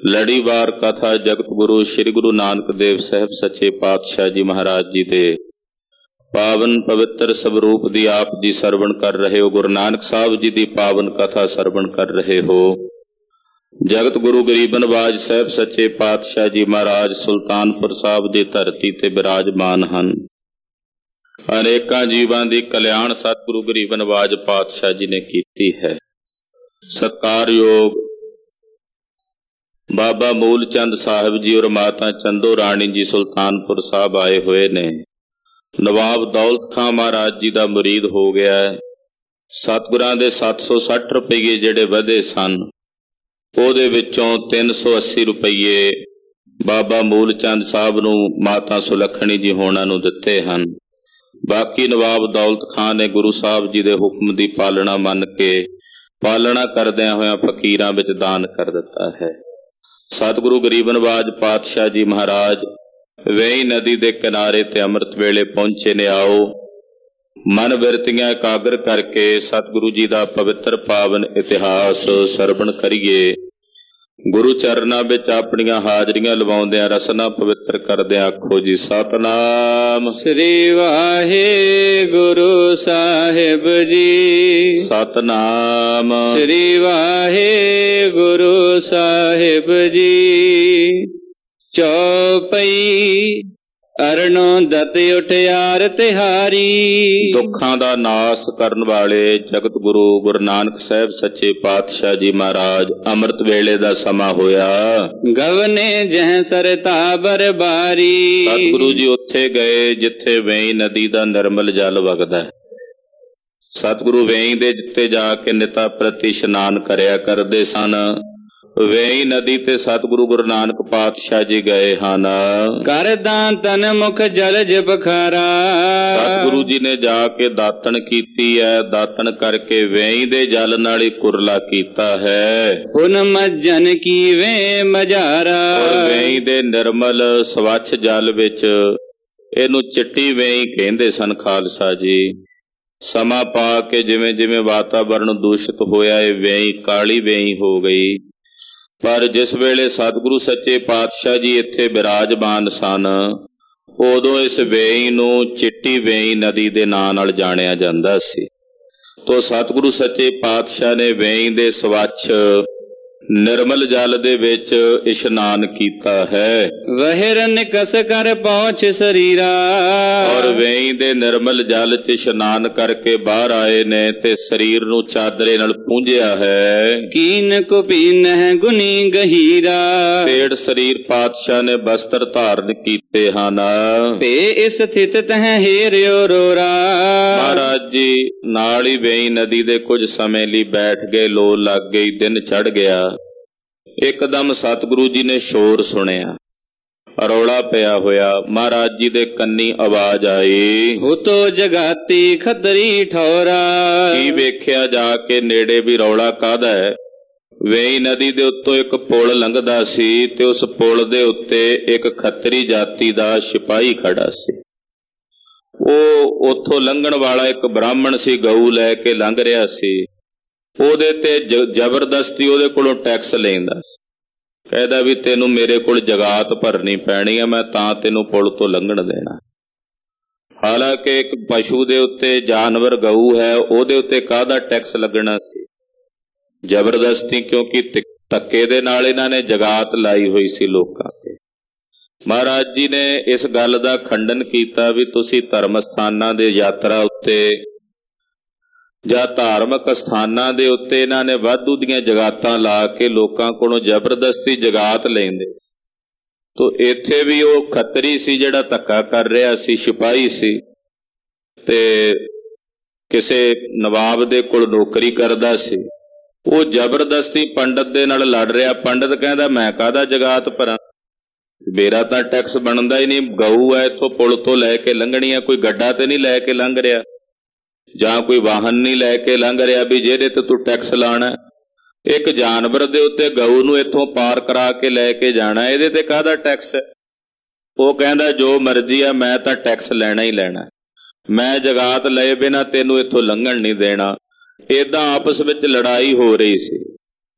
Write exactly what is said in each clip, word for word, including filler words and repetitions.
ਲੜੀਵਾਰ ਕਥਾ ਜਗਤ ਗੁਰੂ ਸ੍ਰੀ ਗੁਰੂ ਨਾਨਕ ਦੇਵ ਸਾਹਿਬ ਸੱਚੇ ਪਾਤਸ਼ਾਹ ਜੀ ਮਹਾਰਾਜ ਜੀ ਦੇ ਪਾਵਨ ਪਵਿੱਤਰ ਸਵਰੂਪ ਦੀ ਆਪ ਜੀ ਸਰਵਣ ਕਰ ਰਹੇ ਹੋ। ਗੁਰੂ ਨਾਨਕ ਸਾਹਿਬ ਜੀ ਦੀ ਪਾਵਨ ਕਥਾ ਸਰਵਣ ਕਰ ਰਹੇ ਹੋ। ਜਗਤ ਗੁਰੂ ਗਰੀਬ ਨਵਾਜ ਸਾਹਿਬ ਸੱਚੇ ਪਾਤਸ਼ਾਹ ਜੀ ਮਹਾਰਾਜ ਸੁਲਤਾਨਪੁਰ ਸਾਹਿਬ ਦੀ ਧਰਤੀ ਤੇ ਬਿਰਾਜਮਾਨ ਹਨ। ਅਨੇਕਾਂ ਜੀਵਾਂ ਦੀ ਕਲਿਆਣ ਸਤਿਗੁਰੂ ਗਰੀਬ ਨਵਾਜ ਪਾਤਸ਼ਾਹ ਜੀ ਨੇ ਕੀਤੀ ਹੈ। ਸਤਿਕਾਰਯੋਗ ਬਾਬਾ ਮੂਲ ਚੰਦ ਸਾਹਿਬ ਜੀ ਔਰ ਮਾਤਾ ਚੰਦੋ ਰਾਣੀ ਜੀ ਸੁਲਤਾਨਪੁਰ ਸਾਹਿਬ ਆਏ ਹੋਏ ਨੇ। ਨਵਾਬ ਦੌਲਤ ਖਾਂ ਮਹਾਰਾਜ ਜੀ ਦਾ ਮੁਰੀਦ ਹੋ ਗਿਆ ਹੈ। ਸਤਿਗੁਰਾਂ ਦੇ ਸੱਤ ਸੌ ਸੱਠ ਰੁਪਈਏ ਜਿਹੜੇ ਵਧੇ ਸਨ, ਉਹਦੇ ਵਿੱਚੋਂ ਤਿੰਨ ਸੌ ਅੱਸੀ ਰੁਪਈਏ ਬਾਬਾ ਮੂਲ ਚੰਦ ਸਾਹਿਬ ਨੂੰ ਮਾਤਾ ਸੁਲੱਖਣੀ ਜੀ ਹੋਣਾ ਨੂੰ ਦਿੱਤੇ ਹਨ। ਬਾਕੀ ਨਵਾਬ ਦੌਲਤ ਖਾਂ ਨੇ ਗੁਰੂ ਸਾਹਿਬ ਜੀ ਦੇ ਹੁਕਮ ਦੀ ਪਾਲਣਾ ਮੰਨ ਕੇ ਪਾਲਣਾ ਕਰਦਿਆਂ ਹੋਇਆਂ ਫਕੀਰਾਂ ਵਿੱਚ ਦਾਨ ਕਰ ਦਿੱਤਾ ਹੈ। ਸਤਿਗੁਰੂ ਗਰੀਬ ਨਵਾਜ ਪਾਤਸ਼ਾਹ ਜੀ ਮਹਾਰਾਜ ਵੇਈ ਨਦੀ ਦੇ ਕਿਨਾਰੇ ਤੇ ਅੰਮ੍ਰਿਤ ਵੇਲੇ ਪਹੁੰਚੇ ਨੇ। ਆਓ ਮਨ ਬਿਰਤੀਆਂ ਇਕਾਗਰ ਕਰਕੇ ਸਤਿਗੁਰੂ ਜੀ ਦਾ ਪਵਿੱਤਰ ਪਾਵਨ ਇਤਿਹਾਸ ਸਰਵਣ ਕਰੀਏ। ਗੁਰੂ ਚਰਨਾਂ ਵਿੱਚ ਆਪਣੀਆਂ ਹਾਜ਼ਰੀਆਂ ਲਵਾਉਂਦਿਆਂ ਰਸਨਾ ਪਵਿੱਤਰ ਕਰਦਿਆਂ ਆਖੋ ਜੀ ਸਤਨਾਮ ਸ੍ਰੀ ਵਾਹਿਗੁਰੂ ਸਾਹਿਬ ਜੀ। ਸਤਨਾਮ ਸ੍ਰੀ ਵਾਹਿਗੁਰੂ ਸਾਹਿਬ ਜੀ। ਚੌਪਈ ਅਰਣੋਂ ਦਤ ਉਠਿਆਰ ਤਿਹਾਰੀ। ਦੁੱਖਾਂ ਦਾ ਨਾਸ ਕਰਨ ਵਾਲੇ ਜਗਤ ਗੁਰੂ ਗੁਰੂ ਨਾਨਕ ਸਾਹਿਬ ਸੱਚੇ ਪਾਤਸ਼ਾਹ ਜੀ ਮਹਾਰਾਜ ਅੰਮ੍ਰਿਤ ਵੇਲੇ ਦਾ ਸਮਾਂ ਹੋਇਆ। ਗਵਨੇ ਜਹ ਸਰਤਾ ਬਰਬਾਰੀ। ਸਤਿਗੁਰੂ ਜੀ ਉੱਥੇ ਗਏ ਜਿੱਥੇ ਵੇਈ ਨਦੀ ਦਾ ਨਿਰਮਲ ਜਲ ਵਗਦਾ ਹੈ। ਸਤਿਗੁਰੂ ਵੇਈ ਦੇ ਜਿੱਤੇ ਜਾ ਕੇ ਨਿਤਾ ਪ੍ਰਤੀ ਇਸ਼ਨਾਨ ਕਰਿਆ ਕਰਦੇ ਸਨ। ਵੇਈ ਨਦੀ ਤੇ ਸਤਿਗੁਰੂ ਗੁਰੂ ਨਾਨਕ ਪਾਤਸ਼ਾਹ ਜੀ ਗਏ ਹਨ। ਕਰਦਾ ਤਨ ਮੁਖ ਜਲ ਬਖਾਰਾ। ਸਤਿਗੁਰੂ ਜੀ ਨੇ ਜਾ ਕੇ ਦਾਤਣ ਕੀਤੀ ਹੈ। ਦਾਤਣ ਕਰਕੇ ਵੇਈ ਦੇ ਜਲ ਨਾਲ ਹੀ ਕੁਰਲਾ ਕੀਤਾ ਹੈ। ਹੁਣ ਮੱਜਨ ਕੀ ਵੇ ਮਝਾਰਾ। ਵੇਈ ਦੇ ਨਿਰਮਲ ਸਵੱਛ ਜਲ ਵਿੱਚ ਇਹਨੂੰ ਚਿੱਟੀ ਵੇਈ ਕਹਿੰਦੇ ਸਨ ਖਾਲਸਾ ਜੀ। ਸਮਾਂ ਪਾ ਕੇ ਜਿਵੇਂ ਜਿਵੇਂ ਵਾਤਾਵਰਨ ਦੂਸ਼ਿਤ ਹੋਇਆ ਇਹ ਵੇਈ ਕਾਲੀ ਵੇਈ ਹੋ ਗਈ। ਪਰ ਜਿਸ ਵੇਲੇ ਸਤਿਗੁਰੂ ਸੱਚੇ ਪਾਤਸ਼ਾਹ ਜੀ ਇੱਥੇ ਬਿਰਾਜਮਾਨ ਸਨ, ਉਦੋਂ ਇਸ ਵੇਈ ਨੂੰ ਚਿੱਟੀ ਵੇਈ ਨਦੀ ਦੇ ਨਾਂ ਨਾਲ ਜਾਣਿਆ ਜਾਂਦਾ ਸੀ। ਤੋ ਸਤਿਗੁਰੂ ਸੱਚੇ ਪਾਤਸ਼ਾਹ ਨੇ ਵੇਈ ਦੇ ਸਵੱਛ ਨਿਰਮਲ ਜਲ ਦੇ ਵਿੱਚ ਇਸ਼ਨਾਨ ਕੀਤਾ ਹੈ। ਵਹਿਰ ਨਿਕਸ ਕਰ ਪਹੁੰਚ ਸਰੀਰਾ। ਔਰ ਵੇਈ ਦੇ ਨਿਰਮਲ ਜਲ ਚ ਇਸ਼ਨਾਨ ਕਰਕੇ ਬਾਹਰ ਆਏ ਨੇ ਤੇ ਸਰੀਰ ਨੂੰ ਚਾਦਰੇ ਨਾਲ ਪੂੰਝਿਆ ਹੈ। ਕੀਨ ਕੁਪੀਨ ਹੈ ਗੁਨੀ ਗਹੀਰਾ। ਪੇੜ ਸਰੀਰ ਪਾਤਸ਼ਾਹ ਨੇ ਬਸਤਰ ਧਾਰਨ ਕੀਤੇ ਹਨ। ਭੇ ਇਸ ਸਥਿਤ ਤਹ ਹੇਰਿਓ ਰੋਰਾ। ਮਹਾਰਾਜ ਜੀ ਨਾਲ ਹੀ ਵੇਈ ਨਦੀ ਦੇ ਕੁਝ ਸਮੇਂ ਲਈ ਬੈਠ ਗਏ। ਲੋ ਲੱਗ ਗਈ, ਦਿਨ ਚੜ ਗਿਆ। ਇੱਕਦਮ ਸਤਿਗੁਰੂ ਜੀ ਨੇ ਸ਼ੋਰ ਸੁਣਿਆ, ਰੌਲਾ ਪਿਆ ਹੋਇਆ। ਮਹਾਰਾਜ ਜੀ ਦੇ ਕੰਨੀ ਆਵਾਜ਼ ਆਈ, ਹੁਤੋ ਜਗਾਤੀ ਖੱਤਰੀ ਠੌਰਾ। ਕੀ ਵੇਖਿਆ ਜਾ ਕੇ ਨੇੜੇ ਵੀ ਰੌਲਾ ਕਾਹਦਾ ਹੈ? ਵੇਈ ਨਦੀ ਦੇ ਉੱਤੋਂ ਇੱਕ ਪੁਲ ਲੰਘਦਾ ਸੀ ਤੇ ਉਸ ਪੁਲ ਦੇ ਉੱਤੇ ਇੱਕ ਖੱਤਰੀ ਜਾਤੀ ਦਾ ਸਿਪਾਹੀ ਖੜਾ ਸੀ। ਉਹ ਉੱਥੋਂ ਲੰਘਣ ਵਾਲਾ ਇੱਕ ਬ੍ਰਾਹਮਣ ਸੀ, ਗਊ ਲੈ ਕੇ ਲੰਘ ਰਿਹਾ ਸੀ। ਉਹਦੇ ਤੇ ਜ਼ਬਰਦਸਤੀ ਉਹਦੇ ਕੋਲੋਂ ਟੈਕਸ ਲੈਂਦਾ ਸੀ। ਕਹਿੰਦਾ ਵੀ ਤੈਨੂੰ ਮੇਰੇ ਕੋਲ ਜਗਾਤ ਭਰਨੀ ਪੈਣੀ ਆ, ਮੈਂ ਤਾਂ ਤੈਨੂੰ ਪੁਲ ਤੋਂ ਲੰਘਣ ਦੇਣਾ। ਹਾਲਾਂਕਿ ਇੱਕ ਪਸ਼ੂ ਦੇ ਉੱਤੇ, ਜਾਨਵਰ ਗਊ ਹੈ, ਉਹਦੇ ਉੱਤੇ ਕਾਹਦਾ ਟੈਕਸ ਲੱਗਣਾ ਸੀ? ਜ਼ਬਰਦਸਤੀ, ਕਿਉਂਕਿ ਧੱਕੇ ਦੇ ਨਾਲ ਇਹਨਾਂ ਨੇ ਜਗਾਤ ਲਾਈ ਹੋਈ ਸੀ ਲੋਕਾਂ ਤੇ। ਮਹਾਰਾਜ ਜੀ ਨੇ ਇਸ ਗੱਲ ਦਾ ਖੰਡਨ ਕੀਤਾ ਵੀ ਤੁਸੀਂ ਧਰਮ ਸਥਾਨਾਂ ਦੇ ਯਾਤਰਾ ਉੱਤੇ ਜਾਂ ਧਾਰਮਿਕ ਸਥਾਨਾਂ ਦੇ ਉੱਤੇ ਇਹਨਾਂ ਨੇ ਵਾਧੂ ਦੀਆਂ ਜਗਾਤਾਂ ਲਾ ਕੇ ਲੋਕਾਂ ਕੋਲੋਂ ਜ਼ਬਰਦਸਤੀ ਜਗਾਤ ਲੈਂਦੇ। ਤੋ ਇੱਥੇ ਵੀ ਉਹ ਖੱਤਰੀ ਸੀ ਜਿਹੜਾ ਧੱਕਾ ਕਰ ਰਿਹਾ ਸੀ, ਸਿਪਾਹੀ ਸੀ, ਤੇ ਕਿਸੇ ਨਵਾਬ ਦੇ ਕੋਲ ਨੌਕਰੀ ਕਰਦਾ ਸੀ। ਉਹ ਜ਼ਬਰਦਸਤੀ ਪੰਡਤ ਦੇ ਨਾਲ ਲੜ ਰਿਹਾ। ਪੰਡਤ ਕਹਿੰਦਾ ਮੈਂ ਕਾਹਦਾ ਜਗਾਤ ਭਰਾਂ, ਮੇਰਾ ਤਾਂ ਟੈਕਸ ਬਣਦਾ ਹੀ ਨਹੀਂ। ਗਊ ਹੈ, ਇੱਥੋਂ ਪੁਲ ਤੋਂ ਲੈ ਕੇ ਲੰਘਣੀ ਆ, ਕੋਈ ਗੱਡਾ ਤੇ ਨਹੀਂ ਲੈ ਕੇ ਲੰਘ ਰਿਹਾ ਜਾਂ ਕੋਈ ਵਾਹਨ ਨਹੀਂ ਲੈ ਕੇ ਲੰਘ ਰਿਹਾ ਵੀ ਜਿਹਦੇ ਤੇ ਤੂੰ ਟੈਕਸ ਲਾਣਾ। ਇੱਕ ਜਾਨਵਰ ਦੇ ਉੱਤੇ ਗਊ ਨੂੰ ਇੱਥੋਂ ਪਾਰ ਕਰਾ ਕੇ ਲੈ ਕੇ ਜਾਣਾ, ਇਹਦੇ ਤੇ ਕਾਹਦਾ ਟੈਕਸ ਹੈ? ਉਹ ਕਹਿੰਦਾ ਜੋ ਮਰਜ਼ੀ ਆ, ਮੈਂ ਤਾਂ ਟੈਕਸ ਲੈਣਾ ਹੀ ਲੈਣਾ, ਮੈਂ ਜਗਾਤ ਲਏ ਬਿਨਾਂ ਤੈਨੂੰ ਇੱਥੋਂ ਲੰਘਣ ਨਹੀਂ ਦੇਣਾ। ਏਦਾਂ ਆਪਸ ਵਿੱਚ ਲੜਾਈ ਹੋ ਰਹੀ ਸੀ।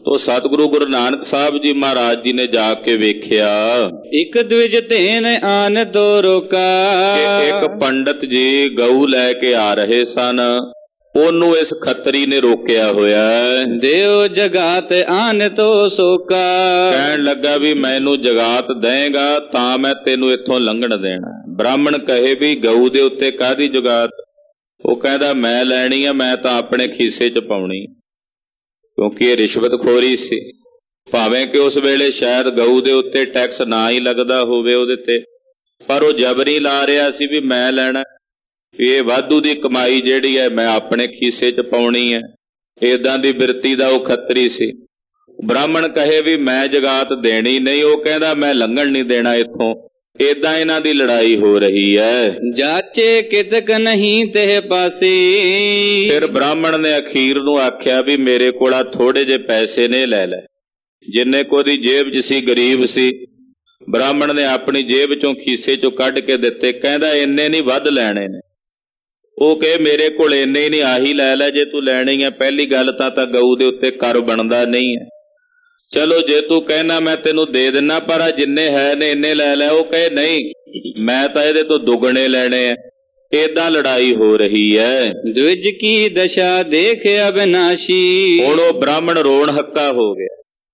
ਉਹ ਸਤਿਗੁਰੂ ਗੁਰੂ ਨਾਨਕ ਸਾਹਿਬ ਜੀ ਮਹਾਰਾਜ ਜੀ ਨੇ ਜਾ ਕੇ ਵੇਖਿਆ ਇਕ ਦਵਿਜ ਧੇਨ ਆਨ ਦੋ ਰੋਕਾ ਕਿ ਇੱਕ ਪੰਡਤ ਜੀ ਗਊ ਲੈ ਕੇ ਆ ਰਹੇ ਸਨ, ਉਹਨੂੰ ਇਸ ਖੱਤਰੀ ਨੇ ਰੋਕਿਆ ਹੋਇਆ। ਦਿਓ ਜਗਾਤ ਆਨ ਤੋ ਸੋਕਾ, ਕਹਿਣ ਲੱਗਾ ਵੀ ਮੈਨੂੰ ਜਗਾਤ ਦੇਂਗਾ ਤਾਂ ਮੈਂ ਤੈਨੂੰ ਇੱਥੋਂ ਲੰਘਣ ਦੇਣਾ। ਬ੍ਰਾਹਮਣ ਕਹੇ ਵੀ ਗਊ ਦੇ ਉੱਤੇ ਕਾਹਦੀ ਜਗਾਤ? ਉਹ ਕਹਿੰਦਾ ਮੈਂ ਲੈਣੀ ਆ, ਮੈਂ ਤਾਂ ਆਪਣੇ ਖੀਸੇ 'ਚ ਪਾਉਣੀ, ਕਿਉਂਕਿ ਇਹ ਰਿਸ਼ਵਤਖੋਰੀ ਸੀ। ਭਾਵੇਂ ਕਿ ਉਸ ਵੇਲੇ ਸ਼ਾਇਦ ਗਊ ਦੇ ਉੱਤੇ ਟੈਕਸ ਨਾ ਹੀ ਲੱਗਦਾ ਹੋਵੇ ਉਹਦੇ ਤੇ, ਪਰ ਉਹ ਜਬਰੀ ਲਾ ਰਿਹਾ ਸੀ ਵੀ ਮੈਂ ਲੈਣਾ, ਇਹ ਵਾਧੂ ਦੀ ਕਮਾਈ ਜਿਹੜੀ ਹੈ ਮੈਂ ਆਪਣੇ ਖੀਸੇ 'ਚ ਪਾਉਣੀ ਹੈ। ਏਦਾਂ ਦੀ ਬਿਰਤੀ ਦਾ ਉਹ ਖੱਤਰੀ ਸੀ। ਬ੍ਰਾਹਮਣ ਕਹੇ ਵੀ ਮੈਂ ਜਗਾਤ ਦੇਣੀ ਨਹੀਂ, ਉਹ ਕਹਿੰਦਾ ਮੈਂ ਲੰਘਣ ਨਹੀਂ ਦੇਣਾ ਇੱਥੋਂ। ਏਦਾਂ ਇਹਨਾਂ ਦੀ ਲੜਾਈ ਹੋ ਰਹੀ ਹੈ। ਜਾਚੇ ਕਿਤਕ ਨਹੀਂ ਤੇ ਪਾਸੀ, ਫਿਰ ਬ੍ਰਾਹਮਣ ਨੇ ਅਖੀਰ ਨੂੰ ਆਖਿਆ ਵੀ ਮੇਰੇ ਕੋਲ ਆ ਥੋੜੇ ਜਿਹੇ ਪੈਸੇ ਨੇ, ਲੈ ਲੈ। ਜਿੰਨੇ ਕੋ ਦੀ ਜੇਬ 'ਚ ਸੀ, ਗਰੀਬ ਸੀ, ਬ੍ਰਾਹਮਣ ਨੇ ਆਪਣੀ ਜੇਬ 'ਚੋਂ ਖੀਸੇ 'ਚੋਂ ਕੱਢ ਕੇ ਦਿੱਤੇ। ਕਹਿੰਦਾ ਇੰਨੇ ਨਹੀਂ, ਵੱਧ ਲੈਣੇ ਨੇ। ਉਹ ਕਹੇ ਮੇਰੇ ਕੋਲ ਇੰਨੇ ਹੀ ਨਹੀਂ, ਆਹੀ ਲੈ ਲੈ ਜੇ ਤੂੰ ਲੈਣੀ ਹੈ। ਪਹਿਲੀ ਗੱਲ ਤਾਂ ਤਾਂ ਗਊ ਦੇ ਉੱਤੇ ਕਰ ਬਣਦਾ ਨਹੀਂ ਹੈ। ਚਲੋ ਜੇ ਤੂੰ ਕਹਿਣਾ ਮੈਂ ਤੈਨੂੰ ਦੇ ਦਿੰਨਾ, ਪਰ ਆ ਜਿੰਨੇ ਹੈ ਨੇ ਇੰਨੇ ਲੈ ਲੈ। ਉਹ ਕਹੇ ਨਹੀਂ, ਮੈਂ ਤਾਂ ਇਹਦੇ ਤੋਂ ਦੁੱਗਣੇ ਲੈਣੇ ਆ। ਏਦਾਂ ਲੜਾਈ ਹੋ ਰਹੀ ਹੈ। ਦਵਿਜ ਕੀ ਦਸ਼ਾ ਦੇਖ ਅਬਨਾਸ਼ੀ, ਹੁਣ ਉਹ ਬ੍ਰਾਹਮਣ ਰੋਣ ਹੱਕਾ ਹੋ ਗਿਆ।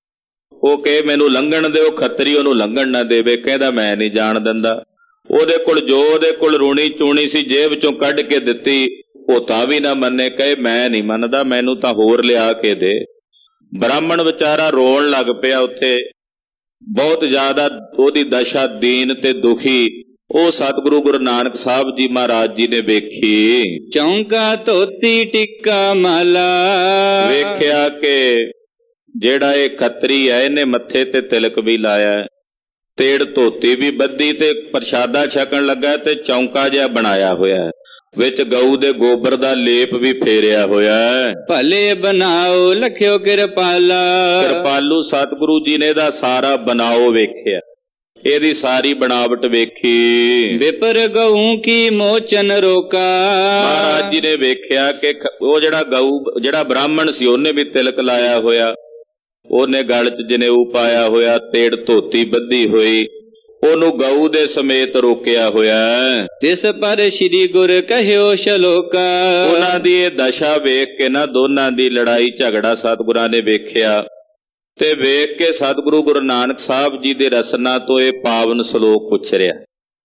ਉਹ ਕਹੇ ਮੈਨੂੰ ਲੰਘਣ ਦਿਓ। ਖੱਤਰੀ ਉਹਨੂੰ ਲੰਘਣ ਨਾ ਦੇਵੇ। ਕਹਿੰਦਾ ਮੈਂ ਨਹੀਂ ਜਾਣ ਦਿੰਦਾ। ਉਹਦੇ ਕੋਲ ਜੋ ਉਹਦੇ ਕੋਲ ਰੂਣੀ ਚੂਣੀ ਸੀ ਜੇਬ ਚੋਂ ਕੱਢ ਕੇ ਦਿੱਤੀ, ਉਹ ਤਾਂ ਵੀ ਨਾ ਮੰਨੇ। ਕਹੇ ਮੈਂ ਨਹੀਂ ਮੰਨਦਾ, ਮੈਨੂੰ ਤਾਂ ਹੋਰ ਲਿਆ ਕੇ ਦੇ। ਬ੍ਰਾਹਮਣ ਵਿਚਾਰਾ ਰੋਣ ਲੱਗ ਪਿਆ ਉੱਥੇ, ਬਹੁਤ ਜ਼ਿਆਦਾ ਉਹਦੀ ਦਸ਼ਾ ਦੀਨ ਤੇ ਦੁਖੀ। ਉਹ ਸਤਿਗੁਰੂ ਗੁਰੂ ਨਾਨਕ ਸਾਹਿਬ ਜੀ ਮਹਾਰਾਜ ਜੀ ਨੇ ਵੇਖੀ। ਚੌਂਕਾ ਧੋਤੀ ਟਿੱਕਾ ਮਾਲਾ, ਵੇਖਿਆ ਕਿ ਜਿਹੜਾ ਇਹ ਖੱਤਰੀ ਹੈ ਇਹਨੇ ਮੱਥੇ ਤੇ ਤਿਲਕ ਵੀ ਲਾਇਆ, ਤੇੜ ਧੋਤੀ ਵੀ ਬੱਧੀ, ਤੇ ਪ੍ਰਸ਼ਾਦਾ ਛਕਣ ਲੱਗਾ ਤੇ ਚੌਂਕਾ ਜਿਹਾ ਬਣਾਇਆ ਹੋਇਆ, ਵਿੱਚ ਗਊ ਦੇ ਗੋਬਰ ਦਾ ਲੇਪ ਵੀ ਫੇਰਿਆ ਹੋਇਆ। ਭਲੇ ਬਣਾਓ ਲਖਿਓ ਕਿਰਪਾਲਾ, ਕਿਰਪਾਲੂ ਸਤਿਗੁਰੂ ਜੀ ਨੇ ਇਹਦਾ ਸਾਰਾ ਬਣਾਓ ਵੇਖਿਆ, ਇਹਦੀ ਸਾਰੀ ਬਣਾਵਟ ਵੇਖੀ। ਵਿਪਰ ਗਊ ਕੀ ਮੋਚਨ ਰੋਕਾ, ਮਹਾਰਾਜ ਜੀ ਨੇ ਵੇਖਿਆ ਕਿ ਉਹ ਜਿਹੜਾ ਗਊ ਜਿਹੜਾ ਬ੍ਰਾਹਮਣ ਸੀ ਉਹਨੇ ਵੀ ਤਿਲਕ ਲਾਇਆ ਹੋਇਆ, ਉਹਨੇ ਗਲ 'ਚ ਜਨੇਊ ਪਾਇਆ ਹੋਇਆ, ਤੇੜ ਧੋਤੀ ਬੱਧੀ ਹੋਈ, ਉਹਨੂੰ ਗਊ ਦੇ ਸਮੇਤ ਰੋਕਿਆ ਹੋਇਆ। ਤਿਸ ਪਰ ਸ੍ਰੀ ਗੁਰ ਕਹਿਓ ਸ਼ਲੋਕਾ, ਉਹਨਾਂ ਦੀ ਇਹ ਦਸ਼ਾ ਵੇਖ ਕੇ ਨਾ ਦੋਨਾਂ ਦੀ ਲੜਾਈ ਝਗੜਾ ਸਤਿਗੁਰਾਂ ਨੇ ਵੇਖਿਆ, ਤੇ ਵੇਖ ਕੇ ਸਤਿਗੁਰੂ ਗੁਰੂ ਨਾਨਕ ਸਾਹਿਬ ਜੀ ਦੇ ਰਸਨਾ ਤੋਂ ਇਹ ਪਾਵਨ ਸ਼ਲੋਕ ਉਚਰਿਆ।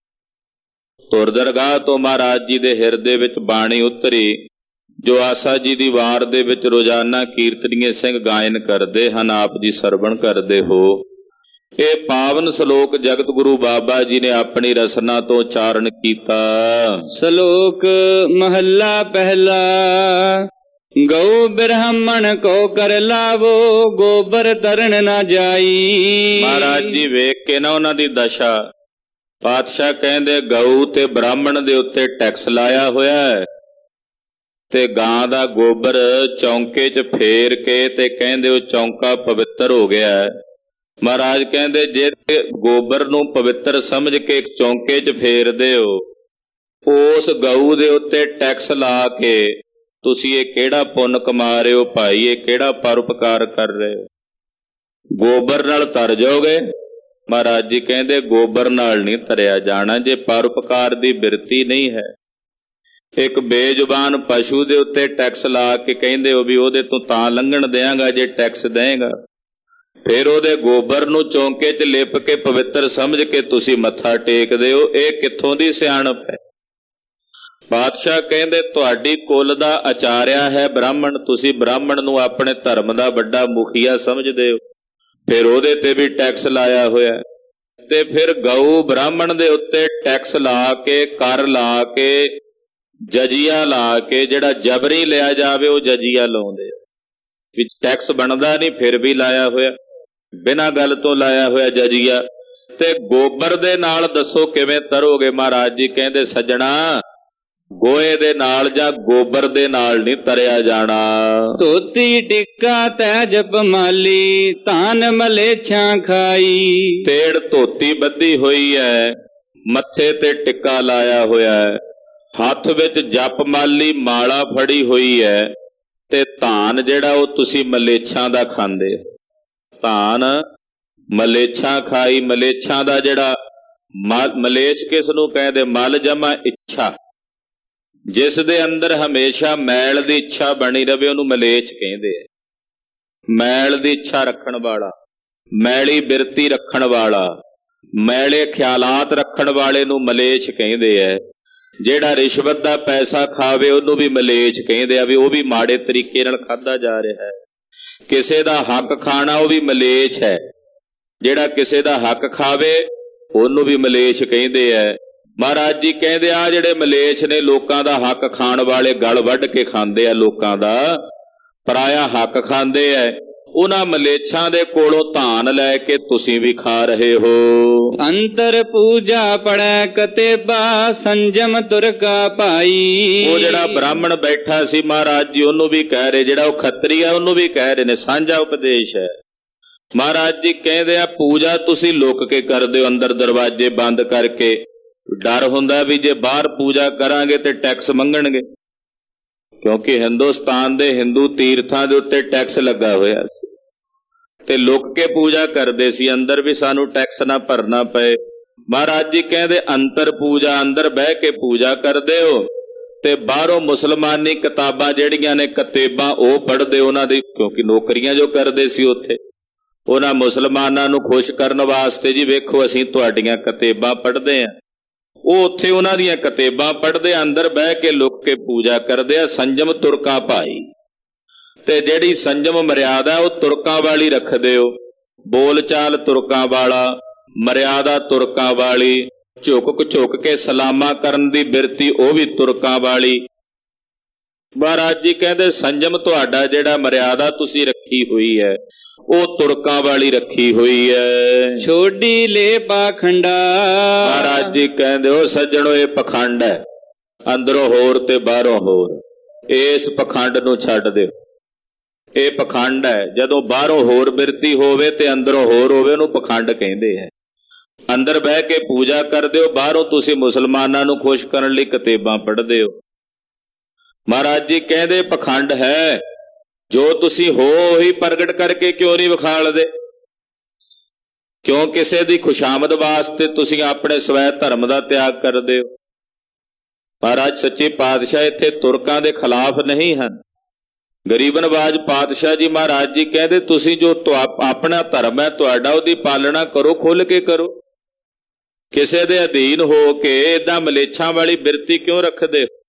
ਧੁਰ ਦਰਗਾਹ ਤੋਂ ਮਹਾਰਾਜ ਜੀ ਦੇ ਹਿਰਦੇ ਵਿੱਚ ਬਾਣੀ ਉਤਰੀ, ਜੋ ਆਸਾ ਜੀ ਦੀ ਵਾਰ ਦੇ ਵਿੱਚ ਰੋਜ਼ਾਨਾ ਕੀਰਤਨੀਏ ਸਿੰਘ ਗਾਇਨ ਕਰਦੇ ਹਨ, ਆਪ ਜੀ ਸਰਵਣ ਕਰਦੇ ਹੋ। ਇਹ ਪਾਵਨ ਸ਼ਲੋਕ ਜਗਤ ਗੁਰੂ ਬਾਬਾ ਜੀ ਨੇ ਆਪਣੀ ਰਸਨਾ ਤੋਂ ਉਚਾਰਨ ਕੀਤਾ। ਸ਼ਲੋਕ ਮਹੱਲਾ ਪਹਿਲਾ। ਗਊ ਬ੍ਰਾਹਮਣ ਕੋ ਕਰ ਲਾਵੋ, ਗੋਬਰ ਤਰਨ ਨਾ ਜਾਈ। ਮਹਾਰਾਜ ਜੀ ਵੇਖ ਕੇ ਨਾ ਉਹਨਾਂ ਦੀ ਦਸ਼ਾ, ਪਾਤਸ਼ਾਹ ਕਹਿੰਦੇ ਗਊ ਤੇ ਬ੍ਰਾਹਮਣ ਦੇ ਉੱਤੇ ਟੈਕਸ ਲਾਇਆ ਹੋਇਆ ਹੈ, ਤੇ ਗਾਂ ਦਾ ਗੋਬਰ ਚੌਂਕੇ 'ਚ ਫੇਰ ਕੇ ਤੇ ਕਹਿੰਦੇ ਉਹ ਚੌਂਕਾ ਪਵਿੱਤਰ ਹੋ ਗਿਆ। ਮਹਾਰਾਜ ਕਹਿੰਦੇ ਜੇ ਗੋਬਰ ਨੂੰ ਪਵਿੱਤਰ ਸਮਝ ਕੇ ਇੱਕ ਚੌਂਕੇ 'ਚ ਫੇਰਦੇ ਹੋ, ਉਸ ਗਊ ਦੇ ਉੱਤੇ ਟੈਕਸ ਲਾ ਕੇ ਤੁਸੀਂ ਇਹ ਕਿਹੜਾ ਪੁੰਨ ਕਮਾ ਰਹੇ ਹੋ ਭਾਈ? ਇਹ ਕਿਹੜਾ ਪਰਉਪਕਾਰ ਕਰ ਰਹੇ ਹੋ? ਗੋਬਰ ਨਾਲ ਤਰ ਜਾਓਗੇ? ਮਹਾਰਾਜ ਜੀ ਕਹਿੰਦੇ ਗੋਬਰ ਨਾਲ ਨਹੀਂ ਤਰਿਆ ਜਾਣਾ ਜੇ ਪਰਉਪਕਾਰ ਦੀ ਬਿਰਤੀ ਨਹੀਂ ਹੈ। ਇੱਕ ਬੇਜ਼ੁਬਾਨ ਪਸ਼ੂ ਦੇ ਉੱਤੇ ਟੈਕਸ ਲਾ ਕੇ ਕਹਿੰਦੇ ਹੋ ਵੀ ਉਹਦੇ ਤੋਂ ਤਾਂ ਲੰਘਣ ਦਿਆਂਗਾ ਜੇ ਟੈਕਸ ਦੇਂਗਾ, ਫਿਰ ਉਹਦੇ ਗੋਬਰ ਨੂੰ ਚੌਂਕੇ 'ਚ ਲਿਪ ਕੇ ਪਵਿੱਤਰ ਸਮਝ ਕੇ ਤੁਸੀਂ ਮੱਥਾ ਟੇਕਦੇ ਹੋ। ਇਹ ਕਿੱਥੋਂ ਦੀ ਸਿਆਣਪ ਹੈ? ਬਾਦਸ਼ਾਹ ਕਹਿੰਦੇ ਤੁਹਾਡੀ ਕੁਲ ਦਾ ਆਚਾਰਿਆ ਹੈ ਬ੍ਰਾਹਮਣ, ਤੁਸੀਂ ਬ੍ਰਾਹਮਣ ਨੂੰ ਆਪਣੇ ਧਰਮ ਦਾ ਵੱਡਾ ਮੁਖੀਆ ਸਮਝਦੇ ਹੋ, ਫਿਰ ਉਹਦੇ ਤੇ ਵੀ ਟੈਕਸ ਲਾਇਆ ਹੋਇਆ। ਤੇ ਫਿਰ ਗਊ ਬ੍ਰਾਹਮਣ ਦੇ ਉੱਤੇ ਟੈਕਸ ਲਾ ਕੇ, ਕਰ ਲਾ ਕੇ, ਜਜੀਆ ਲਾ ਕੇ, ਜਿਹੜਾ ਜਬਰੀ ਲਿਆ ਜਾਵੇ ਉਹ ਜਜੀਆ ਲਾਉਂਦੇ ਆ। ਵੀ ਟੈਕਸ ਬਣਦਾ ਨਹੀਂ ਫਿਰ ਵੀ ਲਾਇਆ ਹੋਇਆ, ਬਿਨਾਂ ਗੱਲ ਤੋਂ ਲਾਇਆ ਹੋਇਆ ਜਜੀਆ। ਤੇ ਗੋਬਰ ਦੇ ਨਾਲ ਦੱਸੋ ਕਿਵੇਂ ਤਰੋਗੇ? ਮਹਾਰਾਜ ਜੀ ਕਹਿੰਦੇ ਸੱਜਣਾ, ਗੋਹੇ ਦੇ ਨਾਲ ਜਾਂ ਗੋਬਰ ਦੇ ਨਾਲ ਨਹੀਂ ਤਰਿਆ ਜਾਣਾ। ਧੋਤੀ ਟਿੱਕਾ ਤੈ ਜਪ ਮਾਲੀ, ਧਾਨ ਮਲੇਛਾਂ ਖਾਈ। ਤੇੜ ਧੋਤੀ ਬੱਧੀ ਹੋਈ ਹੈ, ਮੱਥੇ ਤੇ ਟਿੱਕਾ ਲਾਇਆ ਹੋਇਆ ਹੈ, ਹੱਥ ਵਿੱਚ ਜਪ ਮਾਲੀ ਮਾਲਾ ਫੜੀ ਹੋਈ ਹੈ, ਤੇ ਧਾਨ ਜਿਹੜਾ ਉਹ ਤੁਸੀਂ ਮਲੇਛਾਂ ਦਾ ਖਾਂਦੇ। ਧਾਨ ਮਲੇਛਾਂ ਖਾਈ। ਮਲੇਛਾਂ ਦਾ ਜਿਹੜਾ ਮਲ ਮਲੇਛ ਕਿਸ ਨੂੰ ਕਹਿੰਦੇ? ਮਲ ਜਮਾ ਇੱਛਾ, ਜਿਸ ਦੇ ਅੰਦਰ ਹਮੇਸ਼ਾ ਮੈਲ ਦੀ ਇੱਛਾ ਬਣੀ ਰਵੇ ਉਹਨੂੰ ਮਲੇਛ ਕਹਿੰਦੇ ਆ। ਮੈਲ ਦੀ ਇੱਛਾ ਰੱਖਣ ਵਾਲਾ, ਮੈਲੀ ਬਿਰਤੀ ਰੱਖਣ ਵਾਲਾ, ਮੈਲੇ ਖਿਆਲਾਤ ਰੱਖਣ ਵਾਲੇ ਨੂੰ ਮਲੇਛ ਕਹਿੰਦੇ ਆ। ਜਿਹੜਾ ਰਿਸ਼ਵਤ ਦਾ ਪੈਸਾ ਖਾਵੇ ਉਹਨੂੰ ਵੀ ਮਲੇਛ ਕਹਿੰਦੇ ਆ, ਵੀ ਉਹ ਵੀ ਮਾੜੇ ਤਰੀਕੇ ਨਾਲ ਖਾਧਾ ਜਾ ਰਿਹਾ ਹੈ। ਕਿਸੇ ਦਾ ਹੱਕ ਖਾਣਾ ਉਹ ਵੀ ਮਲੇਛ ਹੈ। ਜਿਹੜਾ ਕਿਸੇ ਦਾ ਹੱਕ ਖਾਵੇ ਉਹਨੂੰ ਵੀ ਮਲੇਛ ਕਹਿੰਦੇ ਆ। ਮਹਾਰਾਜ ਜੀ ਕਹਿੰਦੇ ਆ ਜਿਹੜੇ ਮਲੇਛ ਨੇ, ਲੋਕਾਂ ਦਾ ਹੱਕ ਖਾਣ ਵਾਲੇ, ਗਲ ਵੱਢ ਕੇ ਖਾਂਦੇ ਆ ਲੋਕਾਂ ਦਾ, ਪਰਾਇਆ ਹੱਕ ਖਾਂਦੇ ਆ, ਉਹਨਾਂ ਮਲੇਛਾਂ ਦੇ ਕੋਲੋਂ ਧਾਨ ਲੈ ਕੇ ਤੁਸੀਂ ਵੀ ਖਾ ਰਹੇ ਹੋ। ਅੰਤਰ ਪੂਜਾ ਪੜੈ ਕਤੇਬਾ, ਸੰਜਮ ਤੁਰ ਕਾ ਭਾਈ। ਉਹ ਜਿਹੜਾ ਬ੍ਰਾਹਮਣ ਬੈਠਾ ਸੀ ਮਹਾਰਾਜ ਜੀ ਉਹਨੂੰ ਵੀ ਕਹਿ ਰਹੇ, ਜਿਹੜਾ ਉਹ ਖੱਤਰੀ ਆ ਉਹਨੂੰ ਵੀ ਕਹਿ ਰਹੇ ਨੇ, ਸਾਂਝਾ ਉਪਦੇਸ਼ ਹੈ। ਮਹਾਰਾਜ ਜੀ ਕਹਿੰਦੇ ਆ ਪੂਜਾ ਤੁਸੀਂ ਲੁੱਕ ਕੇ ਕਰਦੇ ਹੋ, ਅੰਦਰ ਦਰਵਾਜ਼ੇ ਬੰਦ ਕਰਕੇ। ਡਰ ਹੁੰਦਾ ਵੀ ਜੇ ਬਾਹਰ ਪੂਜਾ ਕਰਾਂਗੇ ਤੇ ਟੈਕਸ ਮੰਗਣਗੇ, ਕਿਉਂਕਿ ਹਿੰਦੁਸਤਾਨ ਦੇ ਹਿੰਦੂ ਤੀਰਥਾਂ ਦੇ ਉੱਤੇ ਟੈਕਸ ਲੱਗਾ ਹੋਇਆ ਸੀ ਤੇ ਲੁੱਕ ਕੇ ਪੂਜਾ ਕਰਦੇ ਸੀ, ਅੰਦਰ ਵੀ ਸਾਨੂੰ ਟੈਕਸ ਨਾ ਭਰਨਾ ਪਏ। ਮਹਾਰਾਜ ਜੀ ਕਹਿੰਦੇ ਅੰਤਰ ਪੂਜਾ, ਅੰਦਰ ਬਹਿ ਕੇ ਪੂਜਾ ਕਰਦੇ ਹੋ ਤੇ ਬਾਹਰੋਂ ਮੁਸਲਮਾਨੀ ਕਿਤਾਬਾਂ ਜਿਹੜੀਆਂ ਨੇ, ਕਤੇਬਾਂ, ਉਹ ਪੜ੍ਹਦੇ ਉਹਨਾਂ ਦੀ, ਕਿਉਂਕਿ ਨੌਕਰੀਆਂ ਜੋ ਕਰਦੇ ਸੀ ਉੱਥੇ, ਉਹਨਾਂ ਮੁਸਲਮਾਨਾਂ ਨੂੰ ਖੁਸ਼ ਕਰਨ ਵਾਸਤੇ, ਜੀ ਵੇਖੋ ਅਸੀਂ ਤੁਹਾਡੀਆਂ ਕਤੇਬਾਂ ਪੜ੍ਹਦੇ ਹਾਂ। ਉਹ ਉੱਥੇ ਉਹਨਾਂ ਦੀਆਂ ਕਤੇਬਾਂ ਪੜ੍ਹਦੇ, ਅੰਦਰ ਬਹਿ ਕੇ ਲੁੱਕ ਕੇ ਪੂਜਾ ਕਰਦੇ ਆ। ਸੰਜਮ ਤੁਰਕਾ ਭਾਈ, ਤੇ ਜਿਹੜੀ ਸੰਜਮ ਮਰਿਆਦਾ ਉਹ ਤੁਰਕਾਂ ਵਾਲੀ ਰੱਖਦੇ ਹੋ। ਬੋਲ ਚਾਲ ਤੁਰਕਾਂ ਵਾਲਾ, ਮਰਿਆਦਾ ਤੁਰਕਾਂ ਵਾਲੀ, ਝੁਕ ਝੁਕ ਕੇ ਸਲਾਮਾ ਕਰਨ ਦੀ ਬਿਰਤੀ ਉਹ ਵੀ ਤੁਰਕਾਂ ਵਾਲੀ। ਮਹਾਰਾਜ ਜੀ ਕਹਿੰਦੇ ਸੰਜਮ ਤੁਹਾਡਾ ਜਿਹੜਾ ਮਰਿਆਦਾ ਤੁਸੀਂ ਰੱਖੀ ਹੋਈ ਹੈ ਉਹ ਤੁਰਕਾਂ ਵਾਲੀ ਰੱਖੀ ਹੋਈ ਹੈ। ਛੋਡੀ ਲੈ ਪਾਖੰਡਾ। ਮਹਾਰਾਜ ਜੀ ਕਹਿੰਦੇ ਉਹ ਸੱਜਣੋ ਇਹ ਪਖੰਡ ਹੈ, ਅੰਦਰੋਂ ਹੋਰ ਤੇ ਬਾਹਰੋਂ ਹੋਰ। ਇਸ ਪਖੰਡ ਨੂੰ ਛੱਡ ਦਿਓ, ਇਹ ਪਖੰਡ ਹੈ। ਜਦੋਂ ਬਾਹਰੋਂ ਹੋਰ ਬਿਰਤੀ ਹੋਵੇ ਤੇ ਅੰਦਰੋਂ ਹੋਰ ਹੋਵੇ ਉਹਨੂੰ ਪਖੰਡ ਕਹਿੰਦੇ ਹੈ। ਅੰਦਰ ਬਹਿ ਕੇ ਪੂਜਾ ਕਰਦੇ ਹੋ, ਬਾਹਰੋਂ ਤੁਸੀਂ ਮੁਸਲਮਾਨਾਂ ਨੂੰ ਖੁਸ਼ ਕਰਨ ਲਈ ਕਤੇਬਾਂ ਪੜ੍ਹਦੇ ਹੋ। ਮਹਾਰਾਜ ਜੀ ਕਹਿੰਦੇ ਪਖੰਡ ਹੈ। ਜੋ ਤੁਸੀਂ ਹੋ ਉਹੀ ਪ੍ਰਗਟ ਕਰਕੇ ਕਿਉਂ ਨਹੀਂ ਵਿਖਾਲਦੇ? ਕਿਉਂ ਕਿਸੇ ਦੀ ਖੁਸ਼ਾਮਦ ਵਾਸਤੇ ਤੁਸੀਂ ਆਪਣੇ ਸਵੈ ਧਰਮ ਦਾ ਤਿਆਗ ਕਰਦੇ ਹੋ? ਮਹਾਰਾਜ ਸੱਚੇ ਪਾਤਸ਼ਾਹ ਇੱਥੇ ਤੁਰਕਾਂ ਦੇ ਖਿਲਾਫ ਨਹੀਂ ਹਨ। ਗਰੀਬ ਨਵਾਜ ਪਾਤਸ਼ਾਹ ਜੀ ਮਹਾਰਾਜ ਜੀ ਕਹਿੰਦੇ ਤੁਸੀਂ ਜੋ ਆਪਣਾ ਧਰਮ ਹੈ ਤੁਹਾਡਾ, ਉਹਦੀ ਪਾਲਣਾ ਕਰੋ, ਖੁੱਲ ਕੇ ਕਰੋ। ਕਿਸੇ ਦੇ ਅਧੀਨ ਹੋ ਕੇ ਏਦਾਂ ਮਲੇਛਾਂ ਵਾਲੀ ਬਿਰਤੀ ਕਿਉਂ ਰੱਖਦੇ ਹੋ?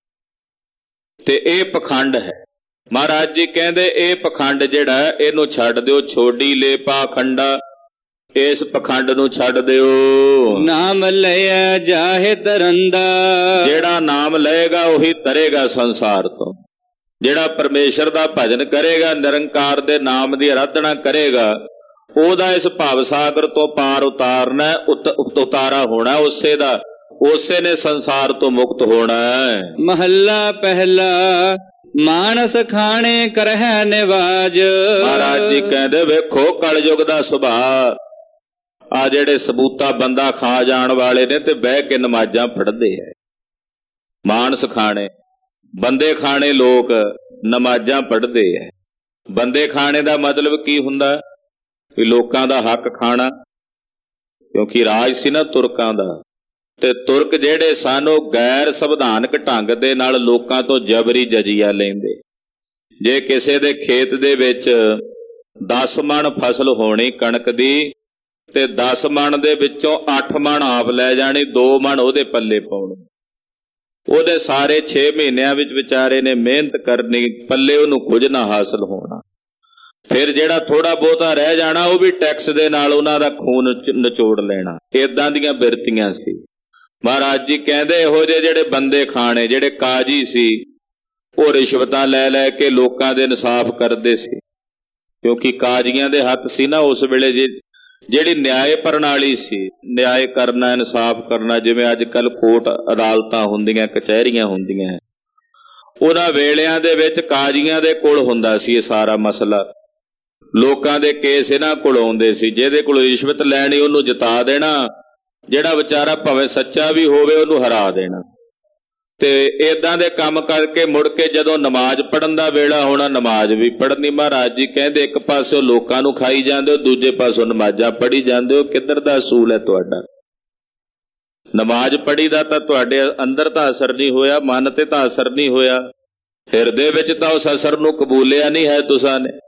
ਤੇ ਇਹ ਪਖੰਡ ਹੈ। ਮਹਾਰਾਜ ਜੀ ਕਹਿੰਦੇ ਇਹ ਪਖੰਡ ਜਿਹੜਾ ਇਹਨੂੰ ਛੱਡ ਦਿਓ। ਛੋਡੀ ਲੈ ਪਾਖੰਡਾ, ਇਸ ਪਖੰਡ ਨੂੰ ਛੱਡ ਦਿਓ। ਨਾਮ ਲਿਆ ਜਾਹੇ ਤਰੰਦਾ, ਜਿਹੜਾ ਨਾਮ ਲਏਗਾ ਉਹੀ ਤਰੇਗਾ ਸੰਸਾਰ ਤੋਂ। ਜਿਹੜਾ ਪਰਮੇਸ਼ਰ ਦਾ ਭਜਨ ਕਰੇਗਾ, ਨਿਰੰਕਾਰ ਦੇ ਨਾਮ ਦੀ ਆਰਾਧਨਾ ਕਰੇਗਾ, ਉਹਦਾ ਇਸ ਭਵ ਸਾਗਰ ਤੋਂ ਪਾਰ ਉਤਾਰਨਾ, ਉਤਾਰਾ ਹੋਣਾ ਉਸੇ ਦਾ, ਉਸੇ ਨੇ ਸੰਸਾਰ ਤੋਂ ਮੁਕਤ ਹੋਣਾ। ਮਹੱਲਾ ਪਹਿਲਾ ਮਾਨਸ ਖਾਣੇ ਕਰਹਿ ਨਿਵਾਜ। ਮਹਾਰਾਜ ਜੀ ਕਹਿੰਦੇ ਵੇਖੋ ਕਲਯੁਗ ਦਾ ਸੁਭਾਅ, ਆ ਜਿਹੜੇ ਸਬੂਤਾ ਬੰਦਾ ਖਾ ਜਾਣ ਵਾਲੇ ਨੇ ਤੇ ਬਹਿ ਕੇ ਨਮਾਜ਼ਾਂ ਪੜ੍ਹਦੇ ਹੈ। ਮਾਨਸ ਖਾਣੇ, ਬੰਦੇ ਖਾਣੇ ਲੋਕ ਨਮਾਜ਼ਾਂ ਪੜ੍ਹਦੇ ਹੈ। ਬੰਦੇ ਖਾਣੇ ਦਾ ਮਤਲਬ ਕੀ ਹੁੰਦਾ? ਵੀ ਲੋਕਾਂ ਦਾ ਹੱਕ ਖਾਣਾ, ਕਿਉਂਕਿ ਰਾਜ ਸੀ ਨਾ ਤੁਰਕਾਂ ਦਾ, ਤੇ ਤੁਰਕ ਜਿਹੜੇ ਸਨ ਉਹ ਗੈਰ ਸੰਵਿਧਾਨਕ ਢੰਗ ਦੇ ਨਾਲ ਲੋਕਾਂ ਤੋਂ ਜਬਰੀ ਜਜੀਆ ਲੈਂਦੇ। ਜੇ ਕਿਸੇ ਦੇ ਖੇਤ ਦੇ ਵਿੱਚ ਦਸ ਮਣ ਫਸਲ ਹੋਣੀ ਕਣਕ ਦੀ, ਤੇ ਦਸ ਮਣ ਦੇ ਵਿੱਚੋਂ ਅੱਠ ਮਣ ਆਪ ਲੈ ਜਾਣੀ, ਦੋ ਮਣ ਉਹਦੇ ਪੱਲੇ ਪਾਉਣੇ। ਉਹਦੇ ਸਾਰੇ ਛੇ ਮਹੀਨਿਆਂ ਵਿੱਚ ਵਿਚਾਰੇ ਨੇ ਮਿਹਨਤ ਕਰਨੀ, ਪੱਲੇ ਉਹਨੂੰ ਕੁਝ ਨਾ ਹਾਸਲ ਹੋਣਾ। ਫਿਰ ਜਿਹੜਾ ਥੋੜਾ ਬਹੁਤਾ ਰਹਿ ਜਾਣਾ ਉਹ ਵੀ ਟੈਕਸ ਦੇ ਨਾਲ ਉਹਨਾਂ ਦਾ ਖੂਨ ਨਿਚੋੜ ਲੈਣਾ। ਏਦਾਂ ਦੀਆਂ ਬਿਰਤੀਆਂ ਸੀ। ਮਹਾਰਾਜ ਜੀ ਕਹਿੰਦੇ ਇਹੋ ਜਿਹੇ ਜਿਹੜੇ ਬੰਦੇ ਖਾਣੇ, ਜਿਹੜੇ ਕਾਜੀ ਸੀ, ਉਹ ਰਿਸ਼ਵਤਾਂ ਲੈ ਲੈ ਕੇ ਲੋਕਾਂ ਦੇ ਇਨਸਾਫ ਕਰਦੇ ਸੀ, ਕਿਉਂਕਿ ਕਾਜ਼ੀਆਂ ਦੇ ਹੱਥ ਸੀ ਨਾ ਉਸ ਵੇਲੇ ਜੇ ਜਿਹੜੀ ਨਿਆਏ ਪ੍ਰਣਾਲੀ ਸੀ, ਨਿਆਏ ਕਰਨਾ, ਇਨਸਾਫ ਕਰਨਾ। ਜਿਵੇਂ ਅੱਜ ਕੱਲ੍ਹ ਕੋਰਟ ਅਦਾਲਤਾਂ ਹੁੰਦੀਆਂ, ਕਚਹਿਰੀਆਂ ਹੁੰਦੀਆਂ, ਉਹਨਾਂ ਵੇਲਿਆਂ ਦੇ ਵਿੱਚ ਕਾਜ਼ੀਆਂ ਦੇ ਕੋਲ ਹੁੰਦਾ ਸੀ ਇਹ ਸਾਰਾ ਮਸਲਾ। ਲੋਕਾਂ ਦੇ ਕੇਸ ਇਹਨਾਂ ਕੋਲ ਆਉਂਦੇ ਸੀ। ਜਿਹਦੇ ਕੋਲ ਰਿਸ਼ਵਤ ਲੈਣੀ ਉਹਨੂੰ ਜਿਤਾ ਦੇਣਾ, ਜਿਹੜਾ ਵਿਚਾਰਾ ਭਾਵੇਂ ਸੱਚਾ ਵੀ ਹੋਵੇ ਉਹਨੂੰ ਹਰਾ ਦੇਣਾ। ਤੇ ਏਦਾਂ ਦੇ ਕੰਮ ਕਰਕੇ ਮੁੜ ਕੇ ਜਦੋਂ ਨਮਾਜ਼ ਪੜ੍ਹਨ ਦਾ ਵੇਲਾ ਹੋਣਾ, ਨਮਾਜ਼ ਵੀ ਪੜ੍ਹਨੀ। ਮਹਾਰਾਜ ਜੀ ਕਹਿੰਦੇ ਇੱਕ ਪਾਸਿਓਂ ਲੋਕਾਂ ਨੂੰ ਖਾਈ ਜਾਂਦੇ ਹੋ, ਦੂਜੇ ਪਾਸਿਓਂ ਨਮਾਜ਼ਾਂ ਪੜ੍ਹੀ ਜਾਂਦੇ ਹੋ। ਕਿੱਧਰ ਦਾ ਅਸੂਲ ਹੈ ਤੁਹਾਡਾ? ਨਮਾਜ਼ ਪੜ੍ਹੀ ਦਾ ਤਾਂ ਤੁਹਾਡੇ ਅੰਦਰ ਤਾਂ ਅਸਰ ਨਹੀਂ ਹੋਇਆ, ਮਨ ਤੇ ਤਾਂ ਅਸਰ ਨਹੀਂ ਹੋਇਆ, ਹਿਰਦੇ ਵਿੱਚ ਤਾਂ ਉਸ ਅਸਰ ਨੂੰ ਕਬੂਲਿਆ ਨਹੀਂ ਹੈ ਤੁਸਾਂ ਨੇ।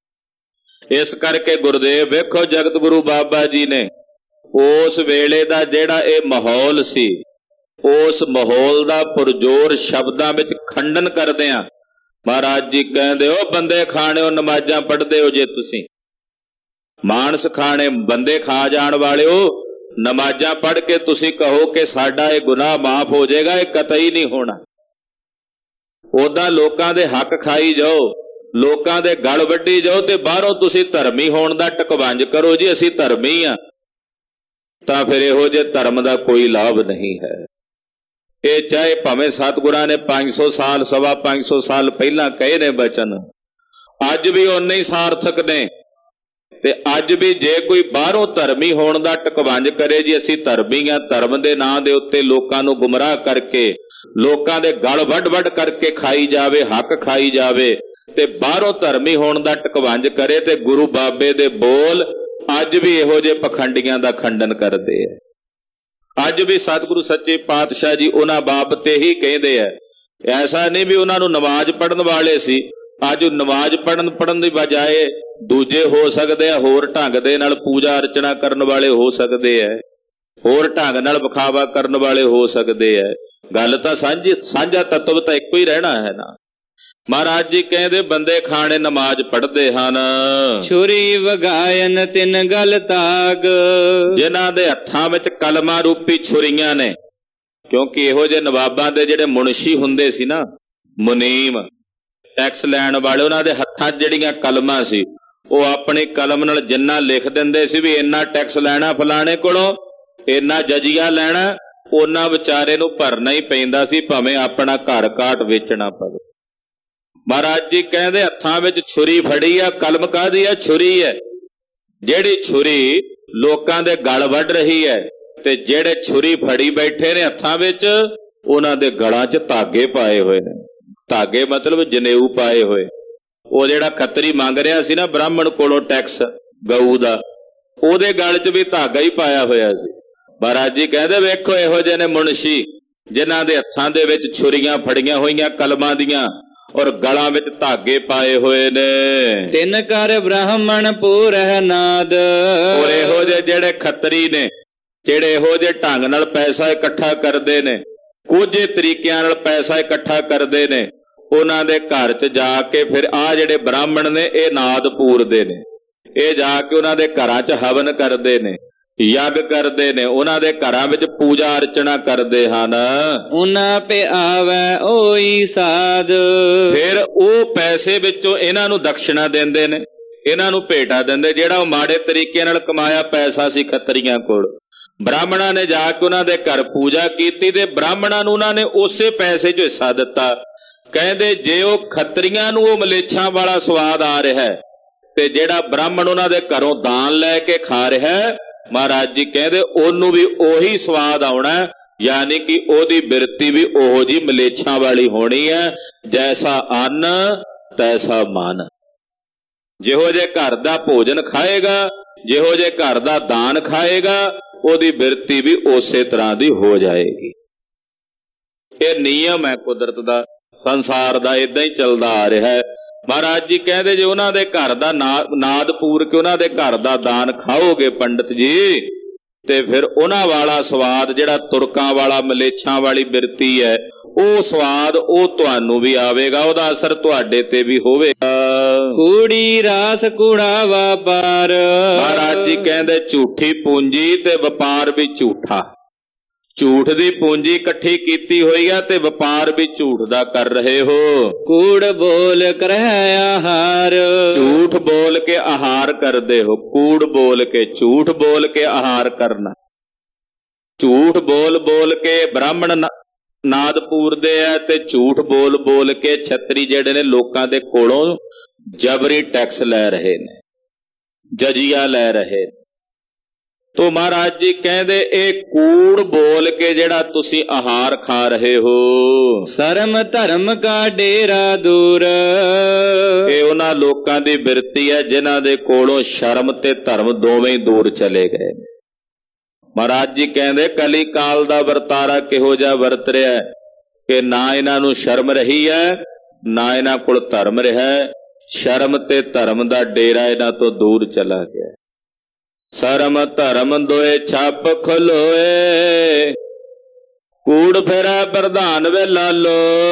ਇਸ ਕਰਕੇ ਗੁਰਦੇਵ ਵੇਖੋ, ਜਗਤ ਗੁਰੂ ਬਾਬਾ ਜੀ ਨੇ ਉਸ ਵੇਲੇ ਦਾ ਜਿਹੜਾ ਇਹ ਮਾਹੌਲ ਸੀ, ਉਸ ਮਾਹੌਲ ਦਾ ਪੁਰਜੋਰ ਸ਼ਬਦਾਂ ਵਿੱਚ ਖੰਡਨ ਕਰਦਿਆਂ ਮਹਾਰਾਜ ਜੀ ਕਹਿੰਦੇ, ਉਹ ਬੰਦੇ ਖਾਣਿਓ ਨਮਾਜ਼ਾਂ ਪੜ੍ਹਦੇ ਹੋ, ਜੇ ਤੁਸੀਂ ਮਾਨਸ ਖਾਣੇ ਬੰਦੇ ਖਾ ਜਾਣ ਵਾਲਿਓ, ਨਮਾਜ਼ਾਂ ਪੜ੍ਹ ਕੇ ਤੁਸੀਂ ਕਹੋ ਕਿ ਸਾਡਾ ਇਹ ਗੁਨਾਹ ਮਾਫ ਹੋ ਜਾਏਗਾ, ਇਹ ਕਤਈ ਨਹੀਂ ਹੋਣਾ। ਉਦਾਂ ਲੋਕਾਂ ਦੇ ਹੱਕ ਖਾਈ ਜਾਓ, ਲੋਕਾਂ ਦੇ ਗਲ ਵੱਢੀ ਜਾਓ, ਤੇ ਬਾਹਰੋਂ ਤੁਸੀਂ ਧਰਮੀ ਹੋਣ ਦਾ ਟਕਵੰਜ ਕਰੋ, ਜੀ ਅਸੀਂ ਧਰਮੀ ਆ, ਤਾਂ ਫਿਰ ਇਹੋ ਜਿਹੇ ਧਰਮ ਦਾ ਕੋਈ ਲਾਭ ਨਹੀਂ ਹੈ। ਇਹ ਚਾਹੇ ਭਾਵੇਂ ਸਤਿਗੁਰਾਂ ਨੇ ਪੰਜ ਸੌ ਸਾਲ ਸਵਾ ਪੰਜ ਸੌ ਸਾਲ ਪਹਿਲਾਂ ਕਹੇ ਨੇ ਬਚਨ, ਅੱਜ ਵੀ ਓਨੇ ਹੀ ਸਾਰਥਕ ਨੇ। ਤੇ ਅੱਜ ਵੀ ਜੇ ਕੋਈ ਬਾਹਰੋਂ ਧਰਮੀ ਹੋਣ ਦਾ ਟਕਵੰਜ ਕਰੇ, ਜੀ ਅਸੀਂ ਧਰਮੀ ਆ, ਧਰਮ ਦੇ ਨਾਂ ਦੇ ਉੱਤੇ ਲੋਕਾਂ ਨੂੰ ਗੁੰਮਰਾਹ ਕਰਕੇ, ਲੋਕਾਂ ਦੇ ਗਲ ਵੱਢ ਵੱਢ ਕਰਕੇ ਖਾਈ ਜਾਵੇ, ਹੱਕ ਖਾਈ ਜਾਵੇ, ਤੇ ਬਾਹਰੋਂ ਧਰਮੀ ਹੋਣ ਦਾ ਟਕਵੰਜ ਕਰੇ, ਤੇ ਗੁਰੂ ਬਾਬੇ ਦੇ ਬੋਲ ਅੱਜ ਵੀ ਇਹੋ ਜਿਹੇ ਪਖੰਡੀਆਂ ਦਾ ਖੰਡਨ ਕਰਦੇ ਆ। ਅੱਜ ਵੀ ਸਤਿਗੁਰੂ ਸੱਚੇ ਪਾਤਸ਼ਾਹ ਜੀ ਉਹਨਾਂ ਬਾਬਤ ਤੇ ਹੀ ਕਹਿੰਦੇ ਆ। ਐਸਾ ਨਹੀਂ ਵੀ ਉਹਨਾਂ ਨੂੰ ਨਮਾਜ਼ ਪੜ੍ਹਨ ਵਾਲੇ ਸੀ, ਅੱਜ ਨਮਾਜ਼ ਪੜ੍ਹਨ ਪੜ੍ਹਨ ਦੀ ਬਜਾਏ ਦੂਜੇ ਹੋ ਸਕਦੇ ਆ, ਹੋਰ ਢੰਗ ਦੇ ਨਾਲ ਪੂਜਾ ਅਰਚਨਾ ਕਰਨ ਵਾਲੇ ਹੋ ਸਕਦੇ ਆ, ਹੋਰ ਢੰਗ ਨਾਲ ਵਿਖਾਵਾ ਕਰਨ ਵਾਲੇ ਹੋ ਸਕਦੇ ਆ। ਗੱਲ ਤਾਂ ਸਾਂਝੀ ਸਾਂਝਾ ਤੱਤਵ ਤਾਂ ਇੱਕੋ ਹੀ ਰਹਿਣਾ ਹੈ ਨਾ। ਮਹਾਰਾਜ ਜੀ ਕਹਿੰਦੇ ਬੰਦੇ ਖਾਣੇ ਨਮਾਜ਼ ਪੜ੍ਹਦੇ ਹਨ, ਛੁਰੀ ਵਗਾਇਨ ਤਿੰਨ ਗਲ ਤਾਗ, ਜਿਨ੍ਹਾਂ ਦੇ ਹੱਥਾਂ ਵਿੱਚ ਕਲਮਾਂ ਰੂਪੀ ਛੁਰੀਆਂ ਨੇ। ਕਿਉਂਕਿ ਇਹੋ ਜਿਹੇ ਨਵਾਬਾਂ ਦੇ ਜਿਹੜੇ ਮੁਨਸ਼ੀ ਹੁੰਦੇ ਸੀ ਨਾ, ਮੁਨੀਮ, ਟੈਕਸ ਲੈਣ ਵਾਲੇ, ਉਹਨਾਂ ਦੇ ਹੱਥਾਂ 'ਚ ਜਿਹੜੀਆਂ ਕਲਮਾਂ ਸੀ, ਉਹ ਆਪਣੀ ਕਲਮ ਨਾਲ ਜਿੰਨਾ ਲਿਖ ਦਿੰਦੇ ਸੀ ਵੀ ਇੰਨਾ ਟੈਕਸ ਲੈਣਾ ਫਲਾਣੇ ਕੋਲੋਂ, ਇੰਨਾ ਜਜੀਆ ਲੈਣਾ, ਉਹਨਾਂ ਵਿਚਾਰੇ ਨੂੰ ਭਰਨਾ ਹੀ ਪੈਂਦਾ ਸੀ, ਭਾਵੇਂ ਆਪਣਾ ਘਰ ਕਾਟ ਵੇਚਣਾ ਪਵੇ। ਮਹਾਰਾਜ ਜੀ ਕਹਿੰਦੇ ਹੱਥਾਂ ਵਿੱਚ ਛੁਰੀ ਫੜੀ ਆ, ਕਲਮ ਕਾਹਦੀ ਆ? ਛੁਰੀ ਹੈ। ਜਿਹੜੀ ਛੁਰੀ ਲੋਕਾਂ ਦੇ ਗਲ ਵੱਢ ਰਹੀ ਹੈ, ਤੇ ਜਿਹੜੇ ਛੁਰੀ ਫੜੀ ਬੈਠੇ ਨੇ ਹੱਥਾਂ ਵਿੱਚ, ਉਹਨਾਂ ਦੇ ਗਲਾਂ 'ਚ ਧਾਗੇ ਪਾਏ ਹੋਏ ਨੇ। ਧਾਗੇ ਮਤਲਬ ਜਨੇਊ ਪਾਏ ਹੋਏ। ਉਹ ਜਿਹੜਾ ਖੱਤਰੀ ਮੰਗ ਰਿਹਾ ਸੀ ਨਾ ਬ੍ਰਾਹਮਣ ਕੋਲੋਂ ਟੈਕਸ ਗਊ ਦਾ, ਉਹਦੇ ਗਲ 'ਚ ਵੀ ਧਾਗਾ ਹੀ ਪਾਇਆ ਹੋਇਆ ਸੀ। ਮਹਾਰਾਜ ਜੀ ਕਹਿੰਦੇ ਵੇਖੋ ਇਹੋ ਜਿਹੇ ਨੇ ਮੁਨਸ਼ੀ, ਜਿਨ੍ਹਾਂ ਦੇ ਹੱਥਾਂ ਦੇ ਵਿੱਚ ਛੁਰੀਆਂ ਫੜੀਆਂ ਹੋਈਆਂ ਕਲਮਾਂ ਦੀਆਂ, ਔਰ ਗਲਾਂ ਵਿੱਚ ਧਾਗੇ ਪਾਏ ਹੋਏ ਨੇ। ਤਿੰਨ ਕਰ ਬ੍ਰਾਹਮਣ ਪੂਰਹਿ ਨਾਦ, ਔਰ ਇਹੋ ਜਿਹੇ ਜਿਹੜੇ ਖੱਤਰੀ ਨੇ, ਜਿਹੜੇ ਇਹੋ ਜਿਹੇ ਢੰਗ ਨਾਲ ਪੈਸਾ ਇਕੱਠਾ ਕਰਦੇ ਨੇ, ਕੁਝ ਤਰੀਕਿਆਂ ਨਾਲ ਪੈਸਾ ਇਕੱਠਾ ਕਰਦੇ ਨੇ, ਉਹਨਾਂ ਦੇ ਘਰ 'ਚ ਜਾ ਕੇ ਫਿਰ ਆਹ ਜਿਹੜੇ ਬ੍ਰਾਹਮਣ ਨੇ ਇਹ ਨਾਦ ਪੂਰਦੇ ਨੇ। ਇਹ ਜਾ ਕੇ ਉਹਨਾਂ ਦੇ ਘਰਾਂ 'ਚ ਹਵਨ ਕਰਦੇ ਨੇ, ਯੱਗ ਕਰਦੇ ਨੇ, ਉਹਨਾਂ ਦੇ ਘਰਾਂ ਵਿੱਚ ਪੂਜਾ ਅਰਚਨਾ ਕਰਦੇ ਹਨ। ਉਹਨਾਂ ਪੇ ਆਵੈ ਓਈ ਸਾਧ, ਫਿਰ ਉਹ ਪੈਸੇ ਵਿੱਚੋਂ ਇਹਨਾਂ ਨੂੰ ਦਕਸ਼ਨਾ ਦਿੰਦੇ ਨੇ, ਇਹਨਾਂ ਨੂੰ ਭੇਟਾ ਦਿੰਦੇ, ਜਿਹੜਾ ਉਹ ਮਾੜੇ ਤਰੀਕੇ ਨਾਲ ਕਮਾਇਆ ਪੈਸਾ ਸੀ ਖੱਤਰੀਆਂ ਕੋਲ। ਬ੍ਰਾਹਮਣਾਂ ਨੇ ਜਾ ਕੇ ਉਹਨਾਂ ਦੇ ਘਰ ਪੂਜਾ ਕੀਤੀ, ਤੇ ਬ੍ਰਾਹਮਣਾਂ ਨੂੰ ਉਹਨਾਂ ਨੇ ਉਸੇ ਪੈਸੇ 'ਚ ਹਿੱਸਾ ਦਿੱਤਾ। ਕਹਿੰਦੇ ਜੇ ਉਹ ਖੱਤਰੀਆਂ ਨੂੰ ਉਹ ਮਲੇਛਾਂ ਵਾਲਾ ਸਵਾਦ ਆ ਰਿਹਾ, ਤੇ ਜਿਹੜਾ ਬ੍ਰਾਹਮਣ ਉਹਨਾਂ ਦੇ ਘਰੋਂ ਦਾਨ ਲੈ ਕੇ ਖਾ ਰਿਹਾ, ਮਹਾਰਾਜ ਜੀ ਕਹਿੰਦੇ ਉਹਨੂੰ ਵੀ ਉਹੀ ਸਵਾਦ ਆਉਣਾ, ਯਾਨੀ ਕਿ ਉਹਦੀ ਬਿਰਤੀ ਵੀ ਉਹੋ ਜੀ ਮਲੇਛਾਂ ਵਾਲੀ ਹੋਣੀ ਹੈ। ਜੈਸਾ ਅੰਨ ਤੈਸਾ ਮਨ। ਜਿਹੋ ਜੇ ਘਰ ਦਾ ਭੋਜਨ ਖਾਏਗਾ, ਜਿਹੋ ਜੇ ਘਰ ਦਾ ਦਾਨ ਖਾਏਗਾ, ਉਹਦੀ ਬਿਰਤੀ ਵੀ ਉਸੇ ਤਰ੍ਹਾਂ ਦੀ ਹੋ ਜਾਏਗੀ। ਇਹ ਨਿਯਮ ਹੈ ਕੁਦਰਤ ਦਾ, ਸੰਸਾਰ ਦਾ, ਏਦਾਂ ਹੀ ਚੱਲਦਾ ਆ ਰਿਹਾ ਹੈ। ਮਹਾਰਾਜ ਜੀ ਕਹਿੰਦੇ ਜੇ ਉਹਨਾਂ ਦੇ ਘਰ ਦਾ ਨਾਦ ਪੂਰ ਕੇ ਉਹਨਾਂ ਦੇ ਘਰ ਦਾ ਦਾਨ ਖਾਓਗੇ ਪੰਡਿਤ ਜੀ, ਤੇ ਫਿਰ ਉਹਨਾਂ ਵਾਲਾ ਸਵਾਦ, ਜਿਹੜਾ ਤੁਰਕਾਂ ਵਾਲਾ ਮਲੇਛਾਂ ਵਾਲੀ ਬਿਰਤੀ ਹੈ, ਉਹ ਸਵਾਦ ਉਹ ਤੁਹਾਨੂੰ ਵੀ ਆਵੇਗਾ, ਉਹਦਾ ਅਸਰ ਤੁਹਾਡੇ ਤੇ ਵੀ ਹੋਵੇਗਾ। ਕੂੜੀ ਰਾਸ ਕੂੜਾ ਵਪਾਰ, ਮਹਾਰਾਜ ਜੀ ਕਹਿੰਦੇ ਝੂਠੀ ਪੂੰਜੀ ਤੇ ਵਪਾਰ ਵੀ ਝੂਠਾ। ਝੂਠ ਦੀ ਪੂੰਜੀ ਇਕੱਠੀ ਕੀਤੀ ਹੋਈ ਆ, ਤੇ ਵਪਾਰ ਵੀ ਝੂਠ ਦਾ ਕਰ ਰਹੇ ਹੋ। ਕੂੜ ਬੋਲ ਕਰਹਿ ਆਹਾਰ, ਝੂਠ ਬੋਲ ਕੇ ਆਹਾਰ ਕਰਦੇ ਹੋ। ਕੂੜ ਬੋਲ ਕੇ, ਝੂਠ ਬੋਲ ਕੇ ਆਹਾਰ ਕਰਨਾ। ਝੂਠ ਬੋਲ ਬੋਲ ਕੇ ਬ੍ਰਾਹਮਣ ਨਾਦ ਪੂਰਦੇ ਆ, ਤੇ ਝੂਠ ਬੋਲ ਬੋਲ ਕੇ ਛਤਰੀ ਜਿਹੜੇ ਨੇ ਲੋਕਾਂ ਦੇ ਕੋਲੋਂ ਜਬਰੀ ਟੈਕਸ ਲੈ ਰਹੇ ਨੇ, ਜਜੀਆ ਲੈ ਰਹੇ ਨੇ। ਤੋ ਮਹਾਰਾਜ ਜੀ ਕਹਿੰਦੇ ਇਹ ਕੂੜ ਬੋਲ ਕੇ ਜਿਹੜਾ ਤੁਸੀਂ ਆਹਾਰ ਖਾ ਰਹੇ ਹੋ, ਸ਼ਰਮ ਧਰਮ ਕਾ ਡੇਰਾ ਦੂਰ। ਇਹ ਉਹਨਾਂ ਲੋਕਾਂ ਦੀ ਬਿਰਤੀ ਹੈ ਜਿਨ੍ਹਾਂ ਦੇ ਕੋਲੋਂ ਸ਼ਰਮ ਤੇ ਧਰਮ ਦੋਵੇਂ ਹੀ ਦੂਰ ਚਲੇ ਗਏ। ਮਹਾਰਾਜ ਜੀ ਕਹਿੰਦੇ ਕਲੀ ਕਾਲ ਦਾ ਵਰਤਾਰਾ ਕਿਹੋ ਜਿਹਾ ਵਰਤ ਰਿਹਾ ਕਿ ਨਾ ਇਹਨਾਂ ਨੂੰ ਸ਼ਰਮ ਰਹੀ ਹੈ, ਨਾ ਇਹਨਾਂ ਕੋਲ ਧਰਮ ਰਿਹਾ। ਸ਼ਰਮ ਤੇ ਧਰਮ ਦਾ ਡੇਰਾ ਇਹਨਾਂ ਤੋਂ ਦੂਰ ਚਲਾ ਗਿਆ। ਸ਼ਰਮ ਧਰਮ ਦੋਏ ਛੱਪ ਖਲੋਏ, ਕੂੜ ਫਿਰੈ ਪ੍ਰਧਾਨ ਵੇ ਲਾਲੋ।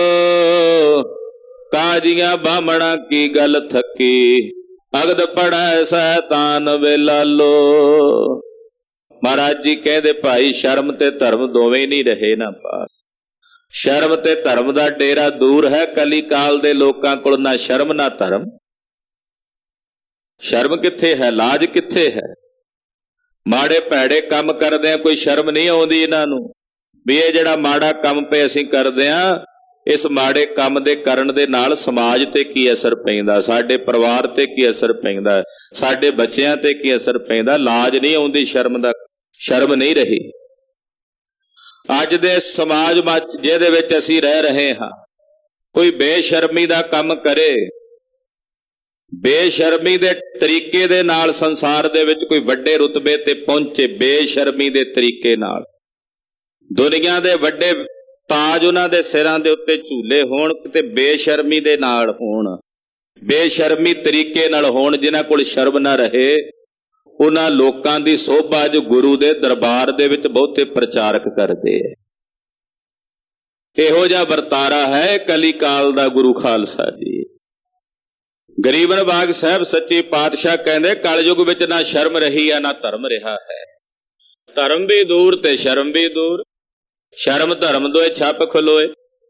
ਕਾਜੀਆਂ ਬਾਹਮਣਾ ਕੀ ਗੱਲ ਥੱਕੀ, ਅਗਦ ਪੜੈ ਸੈਤਾਨ ਵੇ ਲਾਲੋ। ਮਹਾਰਾਜ ਜੀ ਕਹਿੰਦੇ ਭਾਈ ਸ਼ਰਮ ਤੇ ਧਰਮ ਦੋਵੇਂ ਨਹੀਂ ਰਹੇ ਨਾ ਪਾਸ। ਸ਼ਰਮ ਤੇ ਧਰਮ ਦਾ ਡੇਰਾ ਦੂਰ ਹੈ। ਕਲੀ ਕਾਲ ਦੇ ਲੋਕਾਂ ਕੋਲ ਨਾ ਸ਼ਰਮ ਨਾ ਧਰਮ। ਸ਼ਰਮ ਕਿੱਥੇ ਹੈ, ਲਾਜ ਕਿੱਥੇ ਹੈ? ਮਾੜੇ ਭੈੜੇ ਕੰਮ ਕਰਦੇ ਆ, ਕੋਈ ਸ਼ਰਮ ਨਹੀਂ ਆਉਂਦੀ ਇਹਨਾਂ ਨੂੰ ਵੀ ਇਹ ਜਿਹੜਾ ਮਾੜਾ ਕੰਮ ਪਏ ਅਸੀਂ ਕਰਦੇ ਆ, ਇਸ ਮਾੜੇ ਕੰਮ ਦੇ ਕਰਨ ਦੇ ਨਾਲ ਸਮਾਜ ਤੇ ਕੀ ਅਸਰ ਪੈਂਦਾ, ਸਾਡੇ ਪਰਿਵਾਰ ਤੇ ਕੀ ਅਸਰ ਪੈਂਦਾ, ਸਾਡੇ ਬੱਚਿਆਂ ਤੇ ਕੀ ਅਸਰ ਪੈਂਦਾ। ਲਾਜ ਨਹੀਂ ਆਉਂਦੀ ਸ਼ਰਮ ਦਾ, ਸ਼ਰਮ ਨਹੀਂ ਰਹੀ। ਅੱਜ ਦੇ ਸਮਾਜ ਵਿੱਚ ਜਿਹਦੇ ਵਿੱਚ ਅਸੀਂ ਰਹਿ ਰਹੇ ਹਾਂ, ਕੋਈ ਬੇਸ਼ਰਮੀ ਦਾ ਕੰਮ ਕਰੇ, ਬੇਸ਼ਰਮੀ ਦੇ ਤਰੀਕੇ ਦੇ ਨਾਲ ਸੰਸਾਰ ਦੇ ਵਿੱਚ ਕੋਈ ਵੱਡੇ ਰੁਤਬੇ ਤੇ ਪਹੁੰਚੇ, ਬੇਸ਼ਰਮੀ ਦੇ ਤਰੀਕੇ ਨਾਲ ਦੁਨੀਆ ਦੇ ਵੱਡੇ ਤਾਜ ਉਹਨਾਂ ਦੇ ਸਿਰਾਂ ਦੇ ਉੱਤੇ ਝੂਲੇ ਹੋਣ, ਤੇ ਬੇਸ਼ਰਮੀ ਦੇ ਨਾਲ ਹੋਣ, ਬੇਸ਼ਰਮੀ ਤਰੀਕੇ ਨਾਲ ਹੋਣ, ਜਿਨ੍ਹਾਂ ਕੋਲ ਸ਼ਰਮ ਨਾ ਰਹੇ, ਉਹਨਾਂ ਲੋਕਾਂ ਦੀ ਸੋਭਾ ਜੋ ਗੁਰੂ ਦੇ ਦਰਬਾਰ ਦੇ ਵਿੱਚ ਬਹੁਤੇ ਪ੍ਰਚਾਰਕ ਕਰਦੇ ਹੈ। ਇਹੋ ਜਿਹਾ ਵਰਤਾਰਾ ਹੈ ਕਲੀ ਕਾਲ ਦਾ ਗੁਰੂ ਖਾਲਸਾ ਜੀ। ਗਰੀਬਨ ਬਾਗ ਸਾਹਿਬ ਸੱਚੇ ਪਾਤਸ਼ਾਹ ਕਹਿੰਦੇ ਕਲਯੁਗ ਵਿੱਚ ਨਾ ਸ਼ਰਮ ਰਹੀ ਹੈ ਨਾ ਧਰਮ ਰਿਹਾ ਹੈ। ਧਰਮ ਵੀ ਦੂਰ ਤੇ ਸ਼ਰਮ ਵੀ ਦੂਰ। ਸ਼ਰਮ ਧਰਮ ਦੋਏ ਛੱਪ ਖਲੋਏ।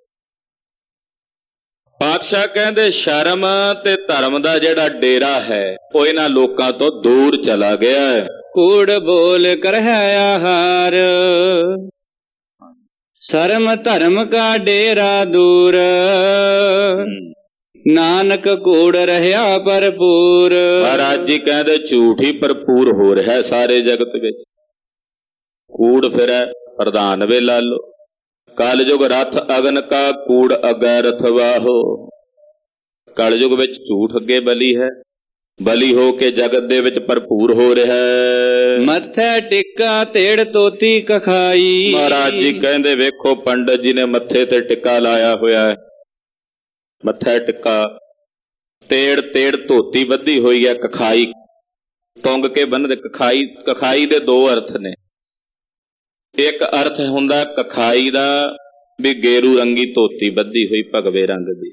ਪਾਤਸ਼ਾਹ ਕਹਿੰਦੇ ਸ਼ਰਮ ਤੇ ਧਰਮ ਦਾ ਜਿਹੜਾ ਡੇਰਾ ਹੈ ਉਹ ਇਹਨਾਂ ਲੋਕਾਂ ਤੋਂ ਦੂਰ ਚਲਾ ਗਿਆ ਹੈ। ਕੂੜ ਬੋਲ ਕਰ ਹੈ ਆਹਾਰ, ਸ਼ਰਮ ਧਰਮ ਕਾ ਡੇਰਾ ਦੂਰ। ਨਾਨਕ ਕੂੜ ਰਹਿਆ ਭਰਪੂਰ। ਮਹਾਰਾਜ ਜੀ ਕਹਿੰਦੇ ਝੂਠ ਹੀ ਭਰਪੂਰ ਹੋ ਰਿਹਾ ਸਾਰੇ ਜਗਤ ਵਿੱਚ। ਕੂੜ ਫਿਰੈ ਪ੍ਰਧਾਨ ਵੇ ਲਾਲੋ। ਕਲਯੁਗ ਰਥ ਅਗਨ ਕਾ ਕੂੜ ਅਗੈ ਰਥਵਾਹੋ। ਕਲਯੁਗ ਵਿੱਚ ਝੂਠ ਅੱਗੇ ਬਲੀ ਹੈ, ਬਲੀ ਹੋ ਕੇ ਜਗਤ ਦੇ ਵਿੱਚ ਭਰਪੂਰ ਹੋ ਰਿਹਾ ਹੈ। ਮੱਥੇ ਟਿੱਕਾ ਤੇੜ ਤੋਤੀ ਕਖਾਈ। ਮਹਾਰਾਜ ਜੀ ਕਹਿੰਦੇ ਵੇਖੋ ਪੰਡਤ ਜੀ ਨੇ ਮੱਥੇ ਤੇ ਟਿੱਕਾ ਲਾਇਆ ਹੋਇਆ ਹੈ। ਮੱਥਾ ਟਿੱਕਾ, ਤੇੜ ਤੇੜ ਧੋਤੀ ਬੱਧੀ ਹੋਈ ਹੈ, ਕਖਾਈ ਟੁੰਗ ਕੇ ਬੰਨ੍ਹਦੇ। ਕਖਾਈ ਕਖਾਈ ਦੇ ਦੋ ਅਰਥ ਨੇ। ਇੱਕ ਅਰਥ ਹੁੰਦਾ ਕਖਾਈ ਦਾ ਵੀ ਗੇਰੂ ਰੰਗੀ ਧੋਤੀ ਬੱਧੀ ਹੋਈ ਭਗਵੇ ਰੰਗ ਦੀ।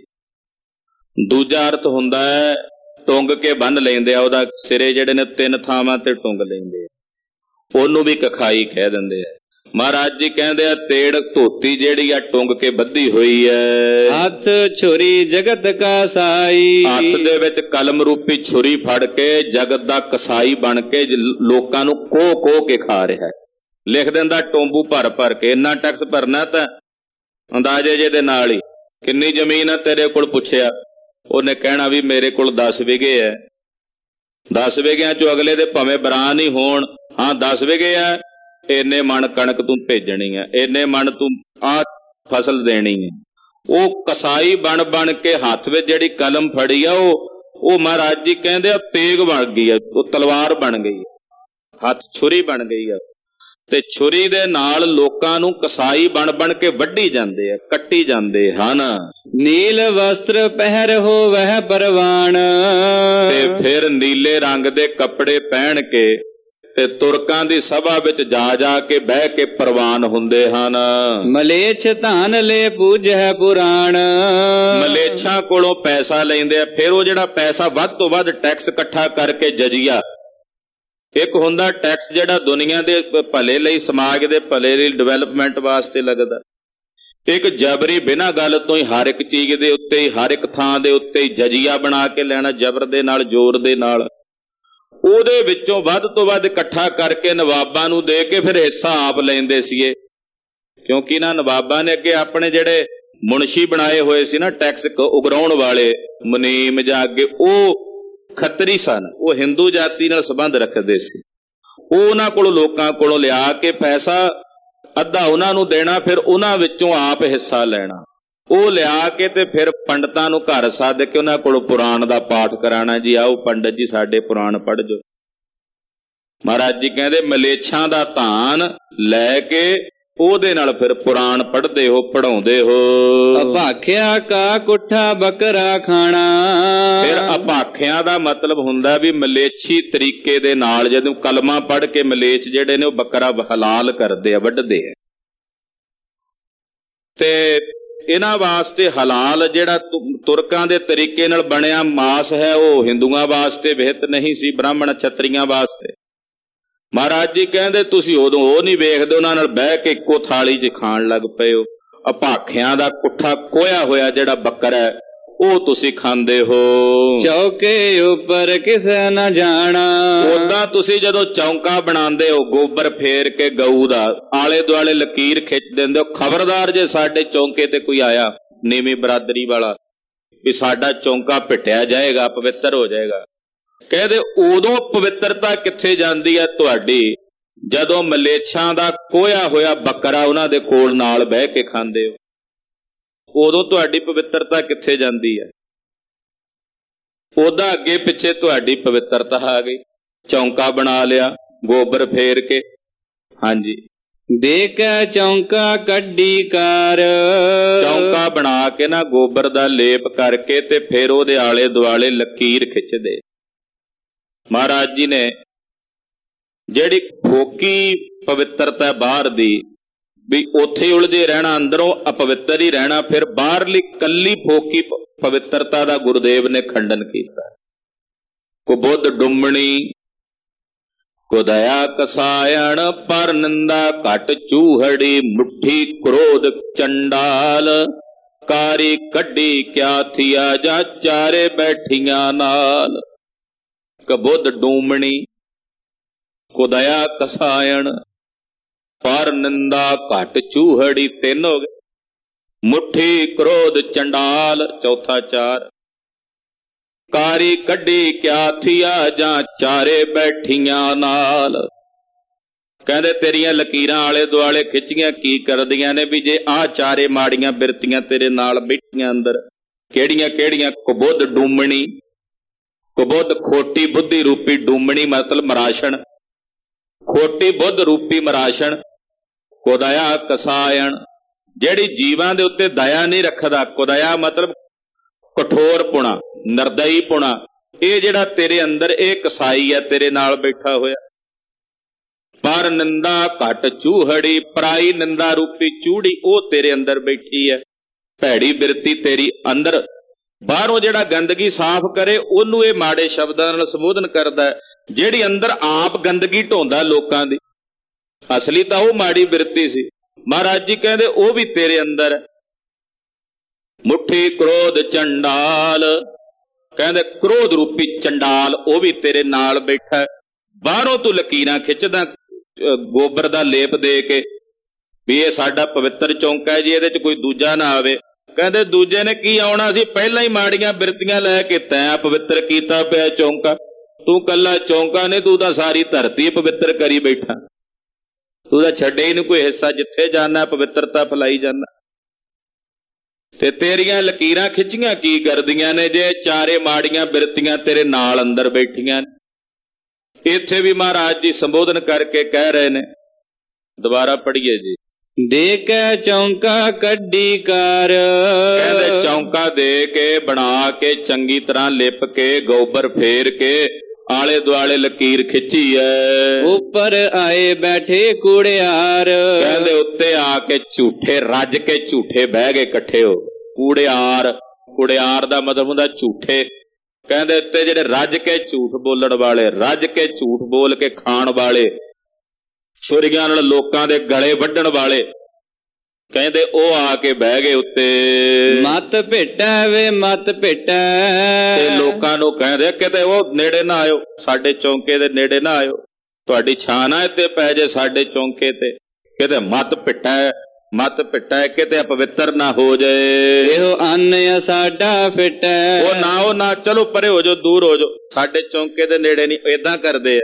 ਦੂਜਾ ਅਰਥ ਹੁੰਦਾ ਹੈ ਟੁੰਗ ਕੇ ਬੰਨ ਲੈਂਦੇ ਆ, ਉਹਦਾ ਸਿਰੇ ਜਿਹੜੇ ਨੇ ਤਿੰਨ ਥਾਵਾਂ ਤੇ ਟੁੰਗ ਲੈਂਦੇ ਆ, ਉਹਨੂੰ ਵੀ ਕਖਾਈ ਕਹਿ ਦਿੰਦੇ ਆ। ਮਹਾਰਾਜ ਜੀ ਕਹਿੰਦੇ ਆ ਤੇੜ ਧੋਤੀ ਜਿਹੜੀ ਆ ਟੁੰਗ ਕੇ ਬੱਧੀ ਹੋਈ ਹੈ। ਹੱਥ ਛੁਰੀ ਜਗਤ ਕਾ ਸਾਈ। ਹੱਥ ਦੇ ਵਿੱਚ ਕਲਮ ਰੂਪੀ ਛੁਰੀ ਫੜ ਕੇ ਜਗਤ ਦਾ ਕਸਾਈ ਬਣ ਕੇ ਲੋਕਾਂ ਨੂੰ ਕੋਹ ਕੋਹ ਕੇ ਖਾ ਰਿਹਾ ਹੈ। ਲਿਖ ਦਿੰਦਾ ਟੋਂਬੂ ਭਰ ਭਰ ਕੇ, ਇੰਨਾ ਟੈਕਸ ਭਰਨਾ ਤਾਂ ਅੰਦਾਜ਼ੇ ਜੇ ਦੇ ਨਾਲ ਹੀ। ਕਿੰਨੀ ਜ਼ਮੀਨ ਆ ਤੇਰੇ ਕੋਲ ਪੁੱਛਿਆ, ਉਹਨੇ ਕਹਿਣਾ ਵੀ ਮੇਰੇ ਕੋਲ ਦਸ ਵਿਗੇ ਹੈ। ਦਸ ਵਿਗਿਆਂ ਚੋਂ ਅਗਲੇ ਦੇ ਭਾਵੇਂ ਬਰਾਂ ਨਹੀਂ ਹੋਣ, ਹਾਂ ਦਸ ਵਿਗੇ ਆ, ਇੰਨੇ ਮਣ ਕਣਕ ਤੂੰ ਭੇਜਣੀ ਹੈ, ਇੰਨੇ ਮਣ ਤੂੰ ਆਹ ਫਸਲ ਦੇਣੀ ਹੈ। ਉਹ ਕਸਾਈ ਬਣ ਬਣ ਕੇ ਹੱਥ ਵਿੱਚ ਜਿਹੜੀ ਕਲਮ ਫੜੀ ਆ, ਉਹ ਉਹ ਮਹਾਰਾਜ ਜੀ ਕਹਿੰਦੇ ਆ ਤੇਗ ਬਣ ਗਈ ਆ, ਉਹ ਤਲਵਾਰ ਬਣ ਗਈ, ਹੱਥ ਛੁਰੀ ਬਣ ਗਈ ਆ, ਤੇ ਛੁਰੀ ਦੇ ਨਾਲ ਲੋਕਾਂ ਨੂੰ ਕਸਾਈ ਬਣ ਬਣ ਕੇ ਵੱਢੀ ਜਾਂਦੇ ਆ, ਕੱਟੀ ਜਾਂਦੇ ਹਨ। ਨੀਲ ਵਸਤਰ ਪਹਿਰ ਹੋਵਹਿ ਪਰਵਾਨ। ਤੇ ਫਿਰ ਨੀਲੇ ਰੰਗ ਦੇ ਕੱਪੜੇ ਪਹਿਨ ਕੇ ਤੇ ਤੁਰਕਾਂ ਦੀ ਸਭਾ ਵਿੱਚ ਜਾ ਜਾ ਕੇ ਬਹਿ ਕੇ ਪ੍ਰਵਾਨ ਹੁੰਦੇ ਹਨ। ਮਲੇਛ ਧਨ ਲੈ ਪੂਜੈ ਪੁਰਾਣ। ਮਲੇਛਾਂ ਕੋਲੋਂ ਪੈਸਾ ਲੈਂਦੇ ਆ, ਫਿਰ ਉਹ ਜਿਹੜਾ ਪੈਸਾ ਵੱਧ ਤੋਂ ਵੱਧ ਟੈਕਸ ਇਕੱਠਾ ਕਰਕੇ ਜਜੀਆ। ਇੱਕ ਹੁੰਦਾ ਟੈਕਸ ਜਿਹੜਾ ਦੁਨੀਆ ਦੇ ਭਲੇ ਲਈ, ਸਮਾਜ ਦੇ ਭਲੇ ਲਈ, ਡਿਵੈਲਪਮੈਂਟ ਵਾਸਤੇ ਲੱਗਦਾ। ਇੱਕ ਜਬਰੀ ਬਿਨਾਂ ਗੱਲ ਤੋਂ ਹੀ ਹਰ ਇੱਕ ਚੀਜ਼ ਦੇ ਉੱਤੇ ਹੀ, ਹਰ ਇੱਕ ਥਾਂ ਦੇ ਉੱਤੇ ਹੀ ਜਜੀਆ ਬਣਾ ਕੇ ਲੈਣਾ, ਜ਼ਬਰ ਦੇ ਨਾਲ, ਜ਼ੋਰ ਦੇ ਨਾਲ। ਉਹਦੇ ਵਿੱਚੋਂ ਵੱਧ ਤੋਂ ਵੱਧ ਇਕੱਠਾ ਕਰਕੇ ਨਵਾਬਾਂ ਨੂੰ ਦੇ ਕੇ ਫਿਰ ਹਿੱਸਾ ਆਪ ਲੈਂਦੇ ਸੀਗੇ, ਕਿਉਂਕਿ ਨਾ ਨਵਾਬਾਂ ਨੇ ਅੱਗੇ ਆਪਣੇ ਜਿਹੜੇ ਮੁਨਸ਼ੀ ਬਣਾਏ ਹੋਏ ਸੀ ਨਾ ਟੈਕਸ ਉਗਰਾਉਣ ਵਾਲੇ, ਮੁਨੀਮ ਜਾਂ ਅੱਗੇ, ਉਹ ਖੱਤਰੀ ਸਨ, ਉਹ ਹਿੰਦੂ ਜਾਤੀ ਨਾਲ ਸੰਬੰਧ ਰੱਖਦੇ ਸੀ। ਉਹ ਉਹਨਾਂ ਕੋਲੋਂ ਲੋਕਾਂ ਕੋਲੋਂ ਲਿਆ ਕੇ ਪੈਸਾ ਅੱਧਾ ਉਹਨਾਂ ਨੂੰ ਦੇਣਾ, ਫਿਰ ਉਹਨਾਂ ਵਿੱਚੋਂ ਆਪ ਹਿੱਸਾ ਲੈਣਾ। ਉਹ ਲਿਆ ਕੇ ਤੇ ਫਿਰ ਪੰਡਤਾਂ ਨੂੰ ਘਰ ਸੱਦ ਕੇ ਉਹਨਾਂ ਕੋਲੋਂ ਪੁਰਾਣ ਦਾ ਪਾਠ ਕਰਾਉਣਾ। ਜੀ ਆਓ ਪੰਡਤ ਜੀ ਸਾਡੇ ਪੁਰਾਣ ਪੜ੍ਹ ਜਾਓ। ਮਹਾਰਾਜ ਜੀ ਕਹਿੰਦੇ ਮਲੇਛਾਂ ਦਾ ਧਾਨ ਲੈ ਕੇ ਉਹਦੇ ਨਾਲ ਫਿਰ ਪੁਰਾਣ ਪੜ੍ਹਦੇ ਹੋ, ਪੜ੍ਹਾਉਂਦੇ ਹੋ। ਅਭਾਖਿਆ ਕਾ ਕੁੱਠਾ ਬੱਕਰਾ ਖਾਣਾ। ਫਿਰ ਅਭਾਖਿਆਂ ਦਾ ਮਤਲਬ ਹੁੰਦਾ ਵੀ ਮਲੇਛੀ ਤਰੀਕੇ ਦੇ ਨਾਲ ਜਦੋਂ ਕਲਮਾ ਪੜ੍ਹ ਕੇ ਮਲੇਛ ਜਿਹੜੇ ਨੇ ਉਹ ਬੱਕਰਾ ਹਲਾਲ ਕਰਦੇ ਆ, ਵੱਢਦੇ ਆ। ਤੇ ਇਹਨਾਂ ਵਾਸਤੇ ਹਲਾਲ ਜਿਹੜਾ ਤੁਰਕਾਂ ਦੇ ਤਰੀਕੇ ਨਾਲ ਬਣਿਆ ਮਾਸ ਹੈ ਉਹ ਹਿੰਦੂਆਂ ਵਾਸਤੇ ਵਿਹਿਤ ਨਹੀਂ ਸੀ, ਬ੍ਰਾਹਮਣ ਛਤਰੀਆਂ ਵਾਸਤੇ। ਮਹਾਰਾਜ ਜੀ ਕਹਿੰਦੇ ਤੁਸੀਂ ਉਦੋਂ ਉਹ ਨਹੀਂ ਵੇਖਦੇ, ਉਹਨਾਂ ਨਾਲ ਬਹਿ ਕੇ ਇੱਕੋ ਥਾਲੀ 'ਚ ਖਾਣ ਲੱਗ ਪਏ ਹੋ। ਅਭਾਖਿਆਂ ਦਾ ਕੁੱਠਾ ਕੋਇਆ ਹੋਇਆ ਜਿਹੜਾ ਬੱਕਰਾ ਹੈ ਉਹ ਤੁਸੀਂ ਖਾਂਦੇ ਹੋ। ਚੌਕੇ ਉੱਪਰ ਕਿਸੇ ਨਾ ਜਾਣਾ। ਉਦਾਂ ਤੁਸੀਂ ਜਦੋਂ ਚੌਂਕਾ ਬਣਾਉਂਦੇ ਹੋ ਗੋਬਰ ਫੇਰ ਕੇ ਗਊ ਦਾ, ਆਲੇ ਦੁਆਲੇ ਲਕੀਰ ਖਿੱਚ ਦਿੰਦੇ ਹੋ। ਖਬਰਦਾਰ ਜੇ ਸਾਡੇ ਚੌਂਕੇ ਤੇ ਕੋਈ ਆਇਆ ਨੀਵੀਂ ਬਰਾਦਰੀ ਵਾਲਾ ਵੀ ਸਾਡਾ ਚੌਂਕਾ ਪਿੱਟਿਆ ਜਾਏਗਾ, ਪਵਿੱਤਰ ਹੋ ਜਾਏਗਾ। ਕਹਿੰਦੇ ਉਦੋਂ ਪਵਿੱਤਰਤਾ ਕਿੱਥੇ ਜਾਂਦੀ ਹੈ ਤੁਹਾਡੀ, ਜਦੋਂ ਮਲੇਛਾਂ ਦਾ ਕੋਇਆ ਹੋਇਆ ਬੱਕਰਾ ਉਹਨਾਂ ਦੇ ਕੋਲ ਨਾਲ ਬਹਿ ਕੇ ਖਾਂਦੇ ਹੋ। ਉਦੋਂ ਤੁਹਾਡੀ ਪਵਿੱਤਰਤਾ ਕਿੱਥੇ ਜਾਂਦੀ ਹੈ। ਉਹਦਾ ਅੱਗੇ ਪਿੱਛੇ ਤੁਹਾਡੀ ਪਵਿੱਤਰਤਾ ਆ ਗਈ। ਚੌਂਕਾ ਬਣਾ ਲਿਆ ਗੋਬਰ ਫੇਰ ਕੇ। ਹਾਂਜੀ, ਦੇ ਕੇ ਚੌਂਕਾ ਕੱਢੀ ਕਾਰ। ਚੌਂਕਾ ਬਣਾ ਕੇ ਨਾ ਗੋਬਰ ਦਾ ਲੇਪ ਕਰਕੇ ਤੇ ਫਿਰ ਉਹਦੇ ਆਲੇ ਦੁਆਲੇ ਲਕੀਰ ਖਿੱਚਦੇ। ਮਹਾਰਾਜ ਜੀ ਨੇ ਜਿਹੜੀ ਫੋਕੀ ਪਵਿੱਤਰਤਾ ਬਾਹਰ ਦੀ ਵੀ ਉੱਥੇ ਉਲਝੇ ਰਹਿਣਾ, ਅੰਦਰੋਂ ਅਪਵਿੱਤਰ ਹੀ ਰਹਿਣਾ, ਫਿਰ ਬਾਹਰਲੀ ਕੱਲੀ ਫੋਕੀ ਪਵਿੱਤਰਤਾ ਦਾ ਗੁਰਦੇਵ ਨੇ ਖੰਡਨ ਕੀਤਾ। ਕੋ ਬੁੱਧ ਡੁੰਮਣੀ ਕੋ ਦਇਆ ਕਸਾਇਣ, ਪਰ ਨਿੰਦਾ ਘਟ ਚੂਹੜੀ, ਮੁੱਠੀ ਕ੍ਰੋਧ ਚੰਡਾਲ, ਕਾਰੀ ਕੱਢੀ ਕਿਆ ਥੀਆ, ਜਾਂ ਚਾਰੇ ਬੈਠੀਆਂ ਨਾਲ। ਕਬੁੱਧ ਡੂਮਣੀ ਕੋ ਦਇਆ ਕਸਾਇਣ, ਪਰ ਨਿੰਦਾ ਘਟ ਚੂਹੜੀ, ਤਿੰਨ ਹੋ ਗਏ। ਮੁੱਠੀ ਕ੍ਰੋਧ ਚੰਡਾਲ, ਚੌਥਾ ਚਾਰ। ਕਾਰੀ ਕੱਢੀ ਕਿਆ ਥੀਆ, ਜਾਂ ਚਾਰੇ ਬੈਠੀਆਂ ਨਾਲ। ਕਹਿੰਦੇ ਤੇਰੀਆਂ ਲਕੀਰਾਂ ਆਲੇ ਦੁਆਲੇ ਖਿੱਚੀਆਂ ਕੀ ਕਰਦੀਆਂ ਨੇ, ਵੀ ਜੇ ਆਹ ਚਾਰੇ ਮਾੜੀਆਂ ਬਿਰਤੀਆਂ ਤੇਰੇ ਨਾਲ ਬੈਠੀਆਂ ਅੰਦਰ, ਕਿਹੜੀਆਂ ਕਿਹੜੀਆਂ। ਕਬੁੱਧ ਡੂਮਣੀ, ਕਬੁੱਧ ਖੋਟੀ ਬੁੱਧੀ ਰੂਪੀ ਡੂਮਣੀ ਮਤਲਬ ਮਰਾਸ਼ਣ, ਖੋਟੀ ਬੁੱਧ ਰੂਪੀ ਮਰਾਸ਼ਣ। ਕੋ ਦਇਆ ਕਸਾਇਣ, ਜਿਹੜੀ ਜੀਵਾਂ ਦੇ ਉੱਤੇ ਦਇਆ ਨਹੀਂ ਰੱਖਦਾ। ਕੁਦਇਆ ਮਤਲਬ ਕਠੋਰ ਪੁਣਾ, ਨਿਰਦਈ ਪੁਣਾ। ਇਹ ਜਿਹੜਾ ਤੇਰੇ ਅੰਦਰ ਇਹ ਕਸਾਈ ਹੈ ਤੇਰੇ ਨਾਲ ਬੈਠਾ ਹੋਇਆ। ਪਰ ਨਿੰਦਾ ਘਟ ਚੂਹੜੀ, ਪਰਾਈ ਨਿੰਦਾ ਰੂਪੀ ਚੂੜੀ ਉਹ ਤੇਰੇ ਅੰਦਰ ਬੈਠੀ ਹੈ। ਭੈੜੀ ਬਿਰਤੀ ਤੇਰੀ ਅੰਦਰ। ਬਾਹਰੋਂ ਜਿਹੜਾ ਗੰਦਗੀ ਸਾਫ਼ ਕਰੇ ਉਹਨੂੰ ਇਹ ਮਾੜੇ ਸ਼ਬਦਾਂ ਨਾਲ ਸੰਬੋਧਨ ਕਰਦਾ ਹੈ। ਜਿਹੜੀ ਅੰਦਰ ਆਪ ਗੰਦਗੀ ਢੋਂਦਾ ਲੋਕਾਂ ਦੀ, ਅਸਲੀ ਤਾਂ ਉਹ ਮਾੜੀ ਬਿਰਤੀ ਸੀ। ਮਹਾਰਾਜ ਜੀ ਕਹਿੰਦੇ ਉਹ ਵੀ ਤੇਰੇ ਅੰਦਰ ਹੈ। ਮੁੱਠੀ ਕ੍ਰੋਧ ਚੰਡਾਲ, ਕਹਿੰਦੇ ਕ੍ਰੋਧ ਰੂਪੀ ਚੰਡਾਲ ਉਹ ਵੀ ਤੇਰੇ ਨਾਲ ਬੈਠਾ। ਬਾਹਰੋਂ ਤੂੰ ਲਕੀਰਾਂ ਖਿੱਚਦਾ ਗੋਬਰ ਦਾ ਲੇਪ ਦੇ ਕੇ ਵੀ ਇਹ ਸਾਡਾ ਪਵਿੱਤਰ ਚੌਂਕਾ ਹੈ ਜੀ, ਇਹਦੇ ਚ ਕੋਈ ਦੂਜਾ ਨਾ ਆਵੇ। ਕਹਿੰਦੇ ਦੂਜੇ ਨੇ ਕੀ ਆਉਣਾ ਸੀ, ਪਹਿਲਾਂ ਹੀ ਮਾੜੀਆਂ ਬਿਰਤੀਆਂ ਲੈ ਕੇ ਤੈਂ ਪਵਿੱਤਰ ਕੀਤਾ ਪਿਆ ਚੌਂਕਾ। ਤੂੰ ਕੱਲਾ ਚੌਂਕਾ ਨਹੀਂ, ਤੂੰ ਤਾਂ ਸਾਰੀ ਧਰਤੀ ਪਵਿੱਤਰ ਕਰੀ ਬੈਠਾ। ਤੂੰ ਤਾਂ ਛੱਡੇ ਹੀ ਨਹੀਂ ਕੋਈ ਹਿੱਸਾ, ਜਿੱਥੇ ਜਾਣਾ ਪਵਿੱਤਰਤਾ ਫੈਲਾਈ ਜਾਣਾ। ਤੇ ਤੇਰੀਆਂ ਲਕੀਰਾਂ ਖਿੱਚੀਆਂ ਕੀ ਕਰਦੀਆਂ ਨੇ, ਜੇ ਚਾਰੇ ਮਾੜੀਆਂ ਬਿਰਤੀਆਂ ਤੇਰੇ ਨਾਲ ਅੰਦਰ ਬੈਠੀਆਂ ਨੇ। ਇੱਥੇ ਵੀ ਮਹਾਰਾਜ ਜੀ ਸੰਬੋਧਨ ਕਰਕੇ ਕਹਿ ਰਹੇ ਨੇ, ਦੁਬਾਰਾ ਪੜ੍ਹੀਏ ਜੀ। ਦੇ ਕੇ ਚੌਂਕਾ ਕੱਢੀ ਕਾਰ, ਕਹਿੰਦੇ ਚੌਂਕਾ ਦੇ ਕੇ ਬਣਾ ਕੇ ਚੰਗੀ ਤਰ੍ਹਾਂ ਲਿਪ ਕੇ ਗੋਬਰ ਫੇਰ ਕੇ ਆਲੇ ਦੁਆਲੇ ਲਕੀਰ ਖਿੱਚੀ ਐ। ਉੱਪਰ ਆਏ ਬੈਠੇ ਕੂੜਿਆਰ, ਕਹਿੰਦੇ ਉੱਤੇ ਆ ਕੇ ਝੂਠੇ ਰੱਜ ਕੇ ਝੂਠੇ ਬਹਿ ਗਏ ਇਕੱਠੇ ਹੋ। ਕੂੜਿਆਰ, ਕੂੜਿਆਰ ਦਾ ਮਤਲਬ ਹੁੰਦਾ ਝੂਠੇ। ਕਹਿੰਦੇ ਉੱਤੇ ਜਿਹੜੇ ਰੱਜ ਕੇ ਝੂਠ ਬੋਲਣ ਵਾਲੇ, ਰੱਜ ਕੇ ਝੂਠ ਬੋਲ ਕੇ ਖਾਣ ਵਾਲੇ, ਛੁਰੀਆਂ ਨਾਲ ਲੋਕਾਂ ਦੇ ਗਲੇ ਵੱਢਣ ਵਾਲੇ, ਕਹਿੰਦੇ ਉਹ ਆ ਕੇ ਬਹਿ ਗਏ ਉੱਤੇ। ਮਤ ਭੇਟੈ ਵੇ ਮਤ ਭੇਟੈ, ਤੇ ਲੋਕਾਂ ਨੂੰ ਕਹਿੰਦੇ ਕਿਤੇ ਉਹ ਨੇੜੇ ਨਾ ਆਇਓ, ਸਾਡੇ ਚੌਂਕੇ ਦੇ ਨੇੜੇ ਨਾ ਆਇਓ, ਤੁਹਾਡੀ ਛਾਂ ਨਾ ਇੱਥੇ ਪੈ ਜੇ ਸਾਡੇ ਚੌਂਕੇ ਤੇ। ਕਿਤੇ ਮਤ ਭੇਟੈ ਮਤ ਭੇਟੈ, ਕਿਤੇ ਅਪਵਿੱਤਰ ਨਾ ਹੋ ਜਾਏ। ਇਹੋ ਅੰਨ ਆ ਸਾਡਾ ਫਿਟੈ, ਉਹ ਨਾ ਉਹ ਨਾ ਚਲੋ ਪਰੇ ਹੋ ਜਾਓ, ਦੂਰ ਹੋ ਜਾਓ, ਸਾਡੇ ਚੌਂਕੇ ਦੇ ਨੇੜੇ ਨਹੀਂ। ਏਦਾਂ ਕਰਦੇ ਆ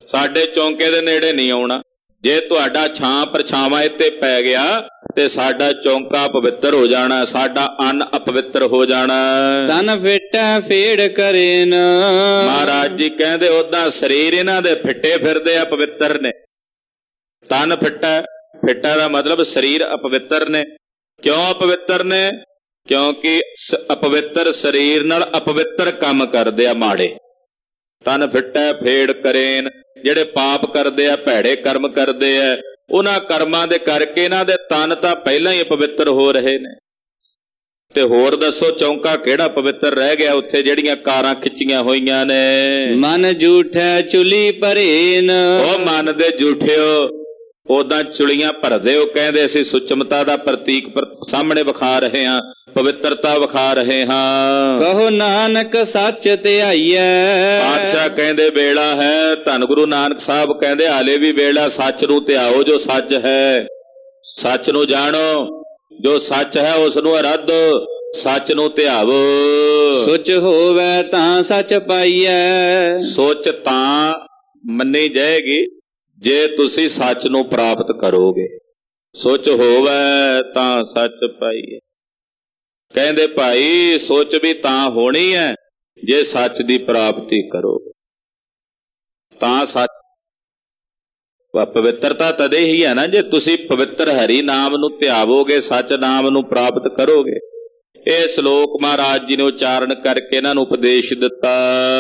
ਸਾਡੇ ਚੌਂਕੇ ਦੇ ਨੇੜੇ ਨਹੀਂ ਆਉਣਾ। ਜੇ ਤੁਹਾਡਾ ਛਾਂ ਪਰਛਾਵਾਂ ਇੱਥੇ ਪੈ ਗਿਆ ਤੇ ਸਾਡਾ ਚੌਂਕਾ ਪਵਿੱਤਰ ਹੋ ਜਾਣਾ, ਸਾਡਾ ਅੰਨ ਅਪਵਿੱਤਰ ਹੋ ਜਾਣਾ। ਤਨ ਫਿੱਟਾ ਫੇੜ ਕਰੇ ਨਾ। ਮਹਾਰਾਜ ਜੀ ਕਹਿੰਦੇ ਉਦਾਂ ਸਰੀਰ ਇਹਨਾਂ ਦੇ ਫਿੱਟੇ ਫਿਰਦੇ ਆ, ਪਵਿੱਤਰ ਨੇ। ਤਨ ਫਿੱਟਾ, ਫਿੱਟਾ ਦਾ ਮਤਲਬ ਸਰੀਰ ਅਪਵਿੱਤਰ ਨੇ। ਕਿਉਂ ਅਪਵਿੱਤਰ ਨੇ? ਕਿਉਂਕਿ ਅਪਵਿੱਤਰ ਸਰੀਰ ਨਾਲ ਅਪਵਿੱਤਰ ਕੰਮ ਕਰਦੇ ਆ, ਮਾੜੇ। ਤਨ ਫਿੱਟਾ ਫੇੜ ਕਰੇਨ, ਜਿਹੜੇ ਪਾਪ ਕਰਦੇ ਆ, ਭੈੜੇ ਕਰਮ ਕਰਦੇ ਆ, ਉਹਨਾਂ ਕਰਮਾਂ ਦੇ ਕਰਕੇ ਇਹਨਾਂ ਦੇ ਤਨ ਤਾਂ ਪਹਿਲਾਂ ਹੀ ਅਪਵਿੱਤਰ ਹੋ ਰਹੇ ਨੇ। ਤੇ ਹੋਰ ਦੱਸੋ ਚੌਂਕਾ ਕਿਹੜਾ ਪਵਿੱਤਰ ਰਹਿ ਗਿਆ ਉੱਥੇ ਜਿਹੜੀਆਂ ਕਾਰਾਂ ਖਿੱਚੀਆਂ ਹੋਈਆਂ ਨੇ? ਮਨ ਝੂਠੈ ਚੁਲੀ ਭਰੇਨ। ਉਹ ਮਨ ਦੇ ਝੂਠਿਓ, ਉਦਾਂ ਚੁਲੀਆਂ ਭਰਦੇ ਹੋ। ਕਹਿੰਦੇ ਅਸੀਂ ਸੁਚਮਤਾ ਦਾ ਪ੍ਰਤੀਕ ਸਾਹਮਣੇ ਵਿਖਾ ਰਹੇ ਹਾਂ, ਪਵਿੱਤਰਤਾ ਵਿਖਾ ਰਹੇ ਹਾਂ। ਕਹੋ ਨਾਨਕ ਸੱਚ ਧਿਆਈਐ। ਪਾਤਸ਼ਾਹ ਕਹਿੰਦੇ ਵੇਲਾ ਹੈ। ਧੰਨ ਗੁਰੂ ਨਾਨਕ ਸਾਹਿਬ ਕਹਿੰਦੇ ਹਾਲੇ ਵੀ ਵੇਲਾ, ਸੱਚ ਨੂੰ ਧਿਆਓ ਜੋ ਸੱਚ ਹੈ। ਸੱਚ ਨੂੰ ਜਾਣੋ, ਜੋ ਸੱਚ ਹੈ ਉਸ ਨੂੰ ਅਰਾਧੋ, ਸੱਚ ਨੂੰ ਧਿਆਵੋ। ਸੁਚ ਹੋਵੇ ਤਾਂ ਸੱਚ ਪਾਈਐ। ਸੋਚ ਤਾਂ ਮੰਨੀ ਜਾਏਗੀ ਜੇ ਤੁਸੀਂ ਸੱਚ ਨੂੰ ਪ੍ਰਾਪਤ ਕਰੋਗੇ। ਸੋਚ ਹੋਵੇ ਤਾਂ ਸੱਚ ਪਾਈਐ। ਕਹਿੰਦੇ ਭਾਈ ਸੋਚ ਵੀ ਤਾਂ ਹੋਣੀ ਹੈ ਜੇ ਸੱਚ ਦੀ ਪ੍ਰਾਪਤੀ ਕਰੋ, ਤਾਂ ਸੱਚ। ਪਵਿੱਤਰਤਾ ਤਦੇ ਹੀ ਹੈ ਨਾ ਜੇ ਤੁਸੀਂ ਪਵਿੱਤਰ ਹਰੀ ਨਾਮ ਨੂੰ ਧਿਆਵੋਗੇ, ਸੱਚ ਨਾਮ ਨੂੰ ਪ੍ਰਾਪਤ ਕਰੋਗੇ। ਇਹ ਸ਼ਲੋਕ ਮਹਾਰਾਜ ਜੀ ਨੇ ਉਚਾਰਨ ਕਰਕੇ ਇਹਨਾਂ ਨੂੰ ਉਪਦੇਸ਼ ਦਿੱਤਾ।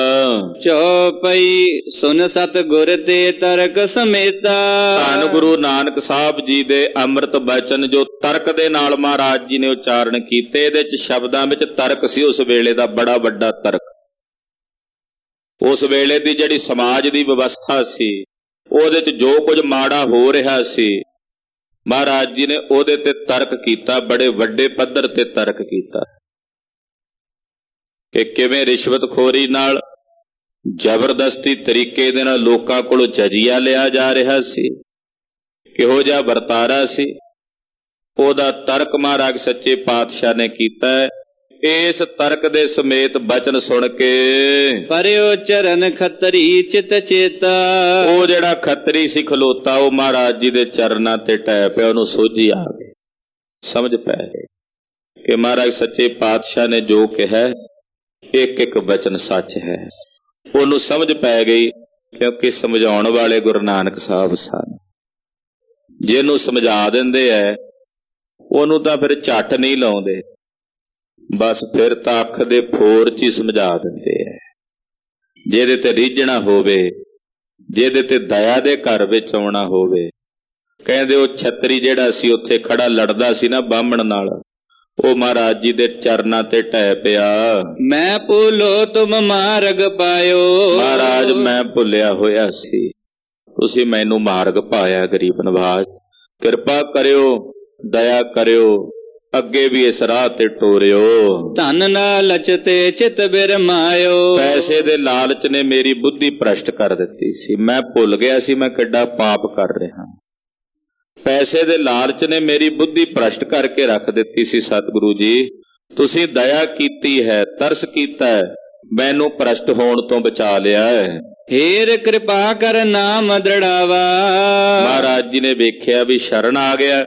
ਚੌਪਈ ਸੁਨ ਸਤ ਗੁਰ ਤੇ ਤਰਕ ਸਮੇਤਾ। ਧੰਨ ਗੁਰੂ ਨਾਨਕ ਸਾਹਿਬ ਜੀ ਦੇ ਅੰਮ੍ਰਿਤ ਬਚਨ ਜੋ ਤਰਕ ਦੇ ਨਾਲ ਮਹਾਰਾਜ ਜੀ ਨੇ ਉਚਾਰਨ ਕੀਤੇ, ਇਹਦੇ ਚ ਸ਼ਬਦਾਂ ਵਿੱਚ ਤਰਕ ਸੀ। ਉਸ ਵੇਲੇ ਦਾ ਬੜਾ ਵੱਡਾ ਤਰਕ, ਉਸ ਵੇਲੇ ਦੀ ਜਿਹੜੀ ਸਮਾਜ ਦੀ ਵਿਵਸਥਾ ਸੀ, ਉਹਦੇ ਚ ਜੋ ਕੁਝ ਮਾੜਾ ਹੋ ਰਿਹਾ ਸੀ, ਮਹਾਰਾਜ ਜੀ ਨੇ ਉਹਦੇ ਤੇ ਤਰਕ ਕੀਤਾ। ਬੜੇ ਵੱਡੇ ਪੱਧਰ ਤੇ ਤਰਕ ਕੀਤਾ ਕਿ ਕਿਵੇਂ ਰਿਸ਼ਵਤਖੋਰੀ ਨਾਲ, ਜ਼ਬਰਦਸਤੀ ਤਰੀਕੇ ਦੇ ਨਾਲ ਲੋਕਾਂ ਕੋਲੋਂ ਜਜ਼ੀਆ ਲਿਆ ਜਾ ਰਿਹਾ ਸੀ, ਕਿਹੋ ਜਿਹਾ ਵਰਤਾਰਾ ਸੀ। ਉਹਦਾ ਤਰਕ ਮਹਾਰਾਜ ਸੱਚੇ ਪਾਤਸ਼ਾਹ ਨੇ ਕੀਤਾ ਹੈ। ਇਸ ਤਰਕ ਦੇ ਸਮੇਤ ਬਚਨ ਸੁਣ ਕੇ ਪਰਿਓ ਚਰਨ ਖੱਤਰੀ ਚਿਤ ਚੇਤਾ। ਉਹ ਜਿਹੜਾ ਖੱਤਰੀ ਸੀ ਖਲੋਤਾ, ਉਹ ਮਹਾਰਾਜ ਜੀ ਦੇ ਚਰਨਾਂ ਤੇ ਟਹਿ ਪਿਆ। ਉਹਨੂੰ ਸੋਝੀ ਆ ਗਈ, ਸਮਝ ਪੈ ਗਈ ਕਿ ਮਹਾਰਾਜ ਸੱਚੇ ਪਾਤਸ਼ਾਹ ਨੇ ਜੋ ਕਿਹਾ ਇੱਕ ਇੱਕ ਬਚਨ ਸੱਚ ਹੈ। ਉਹਨੂੰ ਸਮਝ ਪੈ ਗਈ ਕਿਉਂਕਿ ਸਮਝਾਉਣ ਵਾਲੇ ਗੁਰੂ ਨਾਨਕ ਸਾਹਿਬ ਸਨ। ਜਿਹਨੂੰ ਸਮਝਾ ਦਿੰਦੇ ਐ ਉਹਨੂੰ ਤਾਂ ਫਿਰ ਝੱਟ ਨਹੀਂ ਲਾਉਂਦੇ, ਬਸ ਫਿਰ ਤਾਂ ਅੱਖ ਦੇ ਫੋਰ ਚ ਹੀ ਸਮਝਾ ਦਿੰਦੇ ਐ। ਜਿਹਦੇ ਤੇ ਰੀਝਣਾ ਹੋਵੇ, ਜਿਹਦੇ ਤੇ ਦਇਆ ਦੇ ਘਰ ਵਿੱਚ ਆਉਣਾ ਹੋਵੇ। ਕਹਿੰਦੇ ਉਹ ਛਤਰੀ ਜਿਹੜਾ ਸੀ ਉੱਥੇ ਖੜਾ ਲੜਦਾ ਸੀ ਨਾ ਬਾਹਮਣ ਨਾਲ, ਉਹ ਮਹਾਰਾਜ ਜੀ ਦੇ ਚਰਨਾਂ ਤੇ ਟਹਿ ਪਿਆ। ਮੈਂ ਭੁੱਲੋ ਤੁਮ ਮਾਰਗ ਪਾਇਓ। ਮਹਾਰਾਜ ਮੈਂ ਭੁੱਲਿਆ ਹੋਇਆ ਸੀ, ਤੁਸੀਂ ਮੈਨੂੰ ਮਾਰਗ ਪਾਇਆ। ਗਰੀਬ ਨਵਾਜ ਕਿਰਪਾ ਕਰਿਓ, ਦਇਆ ਕਰਿਓ, ਅੱਗੇ ਵੀ ਇਸ ਰਾਹ ਤੇ ਟੋਰਿਓ। ਧਨ ਲਾਲਚ ਤੇ ਚਿਤ ਬਿਰਮਾਇਓ। ਪੈਸੇ ਦੇ ਲਾਲਚ ਨੇ ਮੇਰੀ ਬੁੱਧੀ ਭ੍ਰਸ਼ਟ ਕਰ ਦਿੱਤੀ ਸੀ। ਮੈਂ ਭੁੱਲ ਗਿਆ ਸੀ ਮੈਂ ਕਿੱਡਾ ਪਾਪ ਕਰ ਰਿਹਾ। ਪੈਸੇ ਦੇ ਲਾਲਚ ਨੇ ਮੇਰੀ ਬੁੱਧੀ ਭ੍ਰਸ਼ਟ ਕਰਕੇ ਰੱਖ ਦਿੱਤੀ ਸੀ। ਸਤਿਗੁਰੂ ਜੀ ਤੁਸੀਂ ਦਇਆ ਕੀਤੀ ਹੈ, ਤਰਸ ਕੀਤਾ ਹੈ, ਮੈਨੂੰ ਭ੍ਰਸ਼ਟ ਹੋਣ ਤੋਂ ਬਚਾ ਲਿਆ ਹੈ। ਹੇਰ ਕਿਰਪਾ ਕਰ ਨਾਮ ਦ੍ਰਿੜਾਵਾ। ਮਹਾਰਾਜ ਜੀ ਨੇ ਵੇਖਿਆ ਵੀ ਸ਼ਰਨ ਆ ਗਿਆ,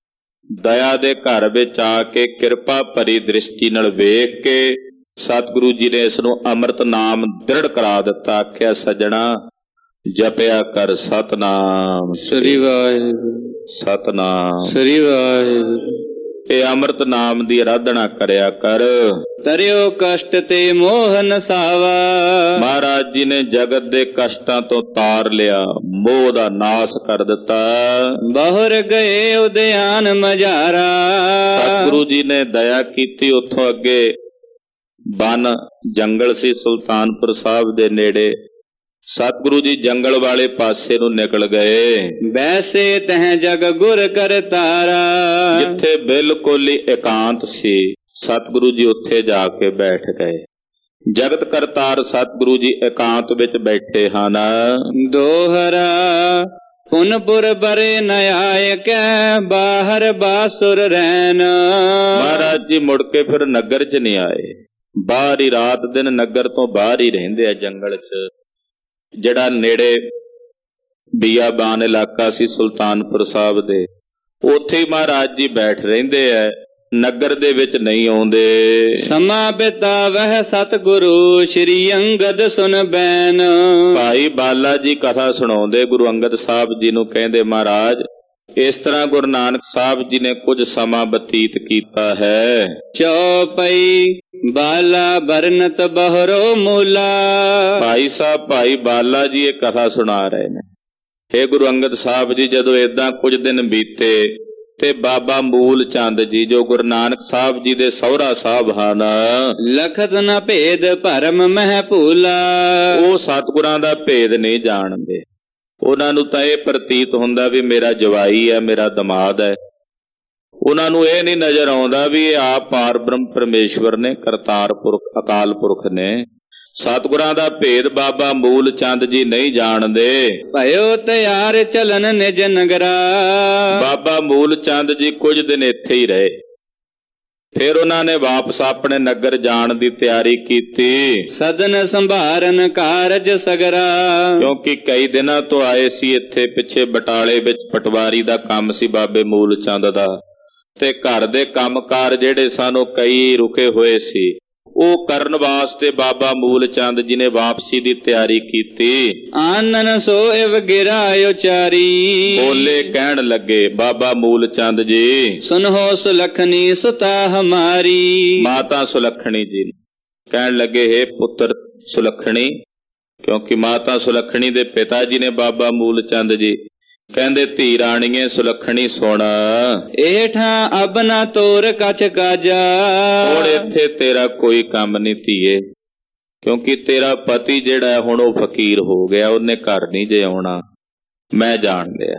ਦਇਆ ਦੇ ਘਰ ਵਿੱਚ ਆ ਕੇ ਕਿਰਪਾ ਭਰੀ ਦ੍ਰਿਸ਼ਟੀ ਨਾਲ ਵੇਖ ਕੇ ਸਤਿਗੁਰੂ ਜੀ ਨੇ ਇਸ ਨੂੰ ਅੰਮ੍ਰਿਤ ਨਾਮ ਦ੍ਰਿੜ ਕਰਾ ਦਿੱਤਾ। ਆਖਿਆ ਸੱਜਣਾ ਜਪਿਆ ਕਰ ਸਤਨਾਮ ਸ੍ਰੀ ਵਾਹਿਗੁਰੂ, ਸਤਨਾਮ ਸ੍ਰੀ ਵਾਹਿਗੁਰੂ। ਇਹ ਅੰਮ੍ਰਿਤ ਨਾਮ ਦੀ ਆਰਾਧਨਾ ਕਰਿਆ ਕਰ। ਤਰਿਓ ਕਸ਼ਟ ਤੇ ਮੋਹ ਨਸਾਵਾ। ਮਹਾਰਾਜ ਜੀ ਨੇ ਜਗਤ ਦੇ ਕਸ਼ਟਾਂ ਤੋਂ ਤਾਰ ਲਿਆ, ਮੋਹ ਦਾ ਨਾਸ ਕਰ ਦਿੱਤਾ। ਬਾਹਰ ਗਏ ਉਦਿਆਨ ਮਝਾਰਾ। ਸਤਿਗੁਰੂ ਜੀ ਨੇ ਦਇਆ ਕੀਤੀ। ਉੱਥੋਂ ਅੱਗੇ ਬਨ ਜੰਗਲ ਸੀ ਸੁਲਤਾਨਪੁਰ ਸਾਹਿਬ ਦੇ ਨੇੜੇ। ਸਤਿਗੁਰੂ ਜੀ ਜੰਗਲ ਵਾਲੇ ਪਾਸੇ ਨੂੰ ਨਿਕਲ ਗਏ। ਵੈਸੇ ਤਹਿ ਜਗ ਗੁਰ ਕਰਤਾਰਾ। ਜਿੱਥੇ ਬਿਲਕੁਲ ਹੀ ਇਕਾਂਤ ਸੀ ਸਤਿਗੁਰੂ ਜੀ ਉੱਥੇ ਜਾ ਕੇ ਬੈਠ ਗਏ। ਜਗਤ ਕਰਤਾਰ ਸਤਿਗੁਰੂ ਜੀ ਇਕਾਂਤ ਵਿੱਚ ਬੈਠੇ ਹਨ। ਦੋਹਰਾ ਪੁਨਪੁਰ ਬਰੇ ਨ ਆਇ ਕੈ ਬਾਹਰ ਬਾਸੁਰ ਰਹਿਨ। ਮਹਾਰਾਜ ਜੀ ਮੁੜ ਕੇ ਫਿਰ ਨਗਰ ਚ ਨਹੀਂ ਆਏ। ਬਾਹਰ ਹੀ ਰਾਤ ਦਿਨ ਨਗਰ ਤੋਂ ਬਾਹਰ ਹੀ ਰਹਿੰਦੇ ਆ ਜੰਗਲ ਚ। ਜਿਹੜਾ ਨੇੜੇ ਬੀਆਬਾਨ ਇਲਾਕਾ ਸੀ ਸੁਲਤਾਨਪੁਰ ਸਾਹਿਬ ਦੇ। ਉੱਥੇ ਹੀ ਮਹਾਰਾਜ ਜੀ ਬੈਠ ਰਹਿੰਦੇ ਐ, ਨਗਰ ਦੇ ਵਿੱਚ ਨਹੀਂ ਆਉਂਦੇ। ਸਮਾਂ ਬਿਤਾਵਹਿ ਸਤਿਗੁਰੂ ਸ੍ਰੀ ਅੰਗਦ ਸੁਨ ਬੈਨ। ਭਾਈ ਬਾਲਾ ਜੀ ਕਥਾ ਸੁਣਾਉਂਦੇ ਗੁਰੂ ਅੰਗਦ ਸਾਹਿਬ ਜੀ ਨੂੰ, ਕਹਿੰਦੇ ਮਹਾਰਾਜ ਇਸ ਤਰ੍ਹਾਂ ਗੁਰੂ ਨਾਨਕ ਸਾਹਿਬ ਜੀ ਨੇ ਕੁਝ ਸਮਾਂ ਬਤੀਤ ਕੀਤਾ ਹੈ। ਚੌਪਈ ਬਾਲਾ ਬਰਨਤ ਬਹਰੋ ਮੂਲਾ। ਭਾਈ ਸਾਹਿਬ ਭਾਈ ਬਾਲਾ ਜੀ ਇਹ ਕਥਾ ਸੁਣਾ ਰਹੇ ਨੇ। ਹੇ ਗੁਰੂ ਅੰਗਦ ਸਾਹਿਬ ਜੀ, ਜਦੋਂ ਏਦਾਂ ਕੁਝ ਦਿਨ ਬੀਤੇ ਤੇ ਬਾਬਾ ਮੂਲ ਚੰਦ ਜੀ ਜੋ ਗੁਰੂ ਨਾਨਕ ਸਾਹਿਬ ਜੀ ਦੇ ਸਹੁਰਾ ਸਾਹਿਬ ਹਨ, ਲਖਤ ਨ ਭੇਦ ਭਰਮ ਮਹਿ ਭੂਲਾ। ਉਹ ਸਤਿਗੁਰਾਂ ਦਾ ਭੇਦ ਨਹੀਂ ਜਾਣਦੇ। ਉਹਨਾਂ ਨੂੰ ਤਾਂ ਇਹ ਪ੍ਰਤੀਤ ਹੁੰਦਾ ਵੀ ਮੇਰਾ ਜਵਾਈ ਹੈ, ਮੇਰਾ ਦਮਾਦ ਹੈ। ਉਹਨਾਂ ਨੂੰ ਇਹ ਨਹੀਂ ਨਜ਼ਰ ਆਉਂਦਾ ਵੀ ਇਹ ਆਪ ਪਾਰ ਬ੍ਰਹਮ ਪਰਮੇਸ਼ਵਰ ਨੇ, ਕਰਤਾਰ ਪੁਰਖ ਅਕਾਲ ਪੁਰਖ ਨੇ। ਸਤਿਗੁਰਾਂ ਦਾ ਭੇਦ ਬਾਬਾ ਮੂਲ ਚੰਦ ਜੀ ਨਹੀਂ ਜਾਣਦੇ। ਭਇਓ ਤਿਆਰ ਚਲਨ ਨਿਜ ਨਗਰਾ। ਬਾਬਾ ਮੂਲ ਚੰਦ ਜੀ ਕੁਝ ਦਿਨ ਇੱਥੇ ਹੀ ਰਹੇ, ਫਿਰ ਉਹਨਾਂ ਨੇ ਵਾਪਸ ਆਪਣੇ ਨਗਰ ਜਾਣ ਦੀ ਤਿਆਰੀ ਕੀਤੀ। ਸਦਨ ਸੰਭਾਰਨ ਕਾਰਜ ਸਗਰਾ। ਕਿਉਂਕਿ ਕਈ ਦਿਨਾਂ ਤੋਂ ਆਏ ਸੀ ਇੱਥੇ, ਪਿੱਛੇ ਬਟਾਲੇ ਵਿੱਚ ਪਟਵਾਰੀ ਦਾ ਕੰਮ ਸੀ ਬਾਬੇ ਮੂਲ ਚੰਦ ਦਾ, ਤੇ ਘਰ ਦੇ ਕੰਮਕਾਰ ਜਿਹੜੇ ਸਨ ਉਹ ਕਈ ਰੁਕੇ ਹੋਏ ਸੀ। ਉਹ ਕਰਨ ਵਾਸਤੇ ਬਾਬਾ ਮੂਲ ਚੰਦ ਜੀ ਨੇ ਵਾਪਸੀ ਦੀ ਤਿਆਰੀ ਕੀਤੀ। ਆਨਨ ਸੋਇਵ ਗਿਰਾ ਉਚਾਰੀ। ਬੋਲੇ ਕਹਿਣ ਲੱਗੇ ਬਾਬਾ ਮੂਲ ਚੰਦ ਜੀ, ਸੁਨਹੋ ਸੁਲਖਣੀ ਸੁਤਾ ਹਮਾਰੀ। ਮਾਤਾ ਸੁਲੱਖਣੀ ਜੀ ਕਹਿਣ ਲੱਗੇ, ਹੇ ਪੁੱਤਰ ਸੁਲੱਖਣੀ, ਕਿਉਂਕਿ ਮਾਤਾ ਸੁਲੱਖਣੀ ਦੇ ਪਿਤਾ ਜੀ ਨੇ ਬਾਬਾ ਮੂਲ ਚੰਦ ਜੀ, ਕਹਿੰਦੇ ਧੀ ਰਾਣੀਏ ਸੁਲੱਖਣੀ ਸੁਣ, ਇਹ ਠਾਂ ਅਬ ਨਾ ਤੋਰ ਕਛ ਕਾਜਾ। ਹੁਣ ਇੱਥੇ ਤੇਰਾ ਕੋਈ ਕੰਮ ਨਹੀਂ ਧੀਏ, ਕਿਉਂਕਿ ਤੇਰਾ ਪਤੀ ਜਿਹੜਾ ਹੈ ਹੁਣ ਉਹ ਫਕੀਰ ਹੋ ਗਿਆ, ਉਹਨੇ ਘਰ ਨਹੀਂ ਜੇ ਆਉਣਾ, ਮੈਂ ਜਾਣ ਲਿਆ।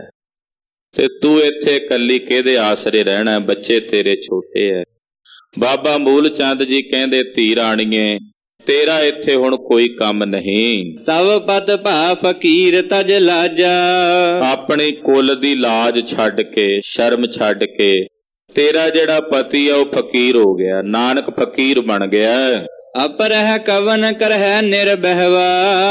ਤੇ ਤੂੰ ਇੱਥੇ ਇਕੱਲੀ ਕਿਹਦੇ ਆਸਰੇ ਰਹਿਣਾ, ਬੱਚੇ ਤੇਰੇ ਛੋਟੇ ਐ। ਬਾਬਾ ਮੂਲ ਚੰਦ ਜੀ ਕਹਿੰਦੇ ਧੀ ਰਾਣੀਏ ਤੇਰਾ ਇੱਥੇ ਹੁਣ ਕੋਈ ਕੰਮ ਨਹੀਂ। ਤਵ ਪਤ ਭਾ ਫਕੀਰ ਤਜ ਲਾਜਾ। ਆਪਣੀ ਕੁਲ ਦੀ ਲਾਜ ਛੱਡ ਕੇ, ਸ਼ਰਮ ਛੱਡ ਕੇ, ਤੇਰਾ ਜਿਹੜਾ ਪਤੀ ਆ ਉਹ ਫਕੀਰ ਹੋ ਗਿਆ, ਨਾਨਕ ਫਕੀਰ ਬਣ ਗਿਆ। ਅਪਰਹਿ ਕਵਨ ਕਰਹਿ ਨਿਰਬਹਿਵਾ।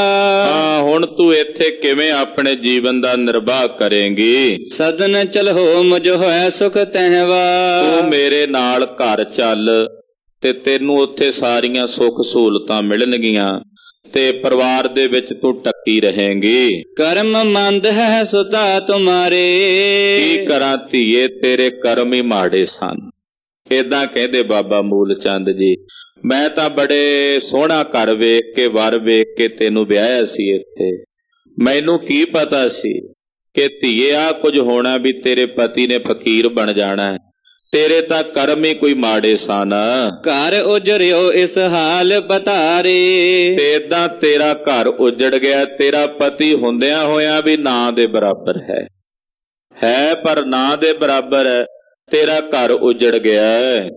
ਹਾਂ, ਹੁਣ ਤੂੰ ਇੱਥੇ ਕਿਵੇਂ ਆਪਣੇ ਜੀਵਨ ਦਾ ਨਿਰਵਾਹ ਕਰੇਂਗੀ। ਸਦਨ ਚਲਹੋ ਮੁਝ ਹੋਇ ਸੁਖ ਤਹਿਵਾ। ਤੂੰ ਮੇਰੇ ਨਾਲ ਘਰ ਚੱਲ ਤੇ ਤੈਨੂੰ ਉੱਥੇ ਸਾਰੀਆਂ ਸੁੱਖ ਸਹੂਲਤਾਂ ਮਿਲਣਗੀਆਂ ਤੇ ਪਰਿਵਾਰ ਦੇ ਵਿੱਚ ਤੂੰ ਟੱਕੀ ਰਹੇਂਗੀ। ਕਰਮ ਮੰਦ ਹੈ ਸੁਤਾ ਤੁਮਾਰੇ। ਕੀ ਕਰਾਂ ਧੀਏ, ਤੇਰੇ ਕਰਮ ਹੀ ਮਾੜੇ ਸਨ। ਏਦਾਂ ਕਹਿੰਦੇ ਬਾਬਾ ਮੂਲ ਚੰਦ ਜੀ। ਮੈਂ ਤਾਂ ਬੜੇ ਸੋਹਣਾ ਘਰ ਵੇਖ ਕੇ, ਵਰ ਵੇਖ ਕੇ ਤੈਨੂੰ ਵਿਆਹਿਆ ਸੀ ਇੱਥੇ। ਮੈਨੂੰ ਕੀ ਪਤਾ ਸੀ ਕਿ ਧੀਏ ਆ ਕੁਝ ਹੋਣਾ, ਵੀ ਤੇਰੇ ਪਤੀ ਨੇ ਫਕੀਰ ਬਣ ਜਾਣਾ। ਤੇਰੇ ਤਾਂ ਕਰਮ ਹੀ ਕੋਈ ਮਾੜੇ ਸਨ। ਘਰ ਉਜਰਿਓ ਇਸ ਹਾਲ ਬਤਾਰੇ। ਤੇ ਏਦਾਂ ਤੇਰਾ ਘਰ ਉਜੜ ਗਿਆ। ਤੇਰਾ ਪਤੀ ਹੁੰਦਿਆਂ ਹੋਇਆਂ ਵੀ ਨਾਂ ਦੇ ਬਰਾਬਰ ਹੈ ਹੈ ਪਰ ਨਾਂ ਦੇ ਬਰਾਬਰ ਹੈ, ਤੇਰਾ ਘਰ ਉਜੜ ਗਿਆ।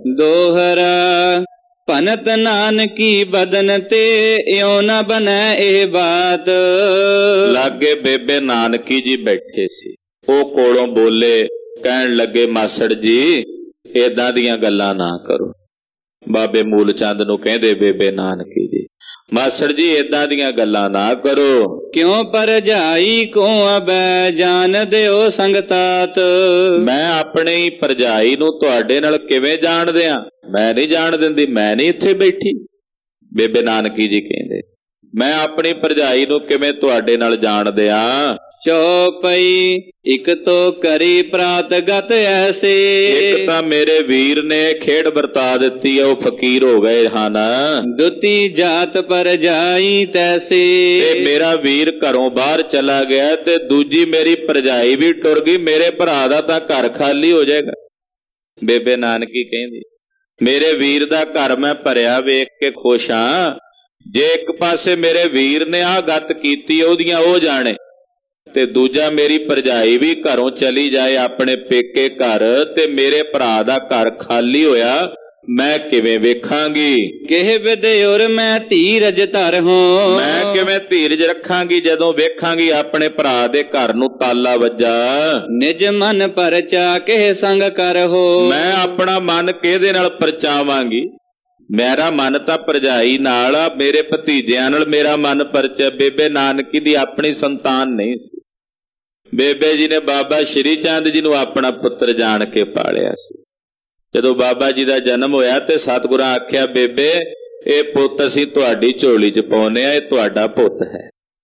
ਦੋਹਰਾ ਭਨਤ ਨਾਨਕੀ ਬਦਨ ਤੇ ਇਉ ਨਾ ਬਣੈ ਇਹ ਬਾਤ। ਲਾਗੇ ਬੇਬੇ ਨਾਨਕੀ ਜੀ ਬੈਠੇ ਸੀ, ਉਹ ਕੋਲੋਂ ਬੋਲੇ, ਕਹਿਣ ਲੱਗੇ ਮਾਸੜ ਜੀ ਏਦਾਂ ਦੀਆਂ ਗੱਲਾਂ ਨਾ ਕਰੋ। ਬਾਬੇ ਮੂਲ ਚੰਦ ਨੂੰ ਕਹਿੰਦੇ ਬੇਬੇ ਨਾਨਕੀ ਜੀ, ਮਾਸੜ ਜੀ ਏਦਾਂ ਦੀਆਂ ਗੱਲਾਂ ਨਾ ਕਰੋ। ਕਿਉਂ ਪਰਜਾਈ ਕੋ ਅਬੈ ਜਾਣ ਦਿਓ ਸੰਗਤਾਤ। ਮੈਂ ਆਪਣੀ ਪਰਜਾਈ ਨੂੰ ਤੁਹਾਡੇ ਨਾਲ ਕਿਵੇਂ ਜਾਣ ਦਿਆਂ, ਮੈਂ ਨਹੀਂ ਜਾਣ ਦਿੰਦੀ, ਮੈਂ ਨਹੀਂ ਇੱਥੇ ਬੈਠੀ। ਬੇਬੇ ਨਾਨਕੀ ਜੀ ਕਹਿੰਦੇ ਮੈਂ ਆਪਣੀ ਪਰਜਾਈ ਨੂੰ ਕਿਵੇਂ ਤੁਹਾਡੇ ਨਾਲ ਜਾਣ ਦਿਆਂ। ਚੌਪਈ ਇਕ ਤੋ ਕਰੀ ਪ੍ਰਾਤ ਗਤ ਐਸੇ। ਇੱਕ ਤਾਂ ਮੇਰੇ ਵੀਰ ਨੇ ਖੇਡ ਵਰਤਾ ਦਿੱਤੀ ਹੈ, ਉਹ ਫਕੀਰ ਹੋ ਗਏ ਹਨ। ਦੁਤੀ ਜਾਤ ਪਰ ਜਾਈ ਤੈਸੇ। ਤੇ ਮੇਰਾ ਵੀਰ ਘਰੋਂ ਬਾਹਰ ਚਲਾ ਗਿਆ ਤੇ ਦੂਜੀ ਮੇਰੀ ਪਰਜਾਈ ਵੀ ਟੁਰ ਗਈ, ਮੇਰੇ ਭਰਾ ਦਾ ਤਾਂ ਘਰ ਖਾਲੀ ਹੋ ਜਾਏਗਾ। ਬੇਬੇ ਨਾਨਕੀ ਕਹਿੰਦੀ ਮੇਰੇ ਵੀਰ ਦਾ ਘਰ ਮੈਂ ਭਰਿਆ ਵੇਖ ਕੇ ਖੁਸ਼ ਹਾਂ। ਜੇ ਇੱਕ ਪਾਸੇ ਮੇਰੇ ਵੀਰ ਨੇ ਆਹ ਗੱਤ ਕੀਤੀ ਉਹਦੀਆਂ ਉਹ ਜਾਣੇ, ਤੇ ਦੂਜਾ ਮੇਰੀ ਭਰਜਾਈ ਵੀ ਘਰੋਂ ਚਲੀ ਜਾਏ ਆਪਣੇ ਪੇਕੇ ਘਰ, ਤੇ ਮੇਰੇ ਭਰਾ ਦਾ ਘਰ ਖਾਲੀ ਹੋਇਆ, ਮੈਂ ਕਿਵੇਂ ਵੇਖਾਂਗੀ। ਕਿਹ ਵਿਦਿਉਰ ਮੈਂ ਧੀਰਜ ਧਰ ਹੋ। ਮੈਂ ਕਿਵੇਂ ਧੀਰਜ ਰੱਖਾਂਗੀ ਜਦੋਂ ਵੇਖਾਂਗੀ ਆਪਣੇ ਭਰਾ ਦੇ ਘਰ ਨੂੰ ਤਾਲਾ ਵੱਜਾ। ਨਿਜ ਮਨ ਪਰਚਾ ਕਿਹ ਸੰਗ ਕਰਹੋ। ਮੈਂ ਆਪਣਾ ਮਨ ਕਿਹਦੇ ਨਾਲ ਪਰਚਾਵਾਂਗੀ। ਮੇਰਾ ਮਨ ਤਾਂ ਭਰਜਾਈ ਨਾਲ ਆ, ਮੇਰੇ ਭਤੀਜਿਆਂ ਨਾਲ ਮੇਰਾ ਮਨ ਪਰਚਾ। ਬੇਬੇ ਨਾਨਕੀ ਦੀ ਆਪਣੀ ਸੰਤਾਨ ਨਹੀਂ ਸੀ, ਬੇਬੇ ਜੀ ਨੇ ਬਾਬਾ ਸ਼੍ਰੀ ਚੰਦ ਜੀ ਨੂੰ ਆਪਣਾ ਪੁੱਤਰ ਜਾਣ ਕੇ ਪਾਲਿਆ ਸੀ। ਜਦੋਂ ਬਾਬਾ ਜੀ ਦਾ ਜਨਮ ਹੋਇਆ ਤੇ ਸਤਿਗੁਰਾਂ ਆਖਿਆ, ਬੇਬੇ ਇਹ ਪੁੱਤ ਅਸੀਂ ਤੁਹਾਡੀ ਝੋਲੀ 'ਚ ਪਾਉਂਦੇ ਆ, ਇਹ ਤੁਹਾਡਾ ਪੁੱਤ ਹੈ।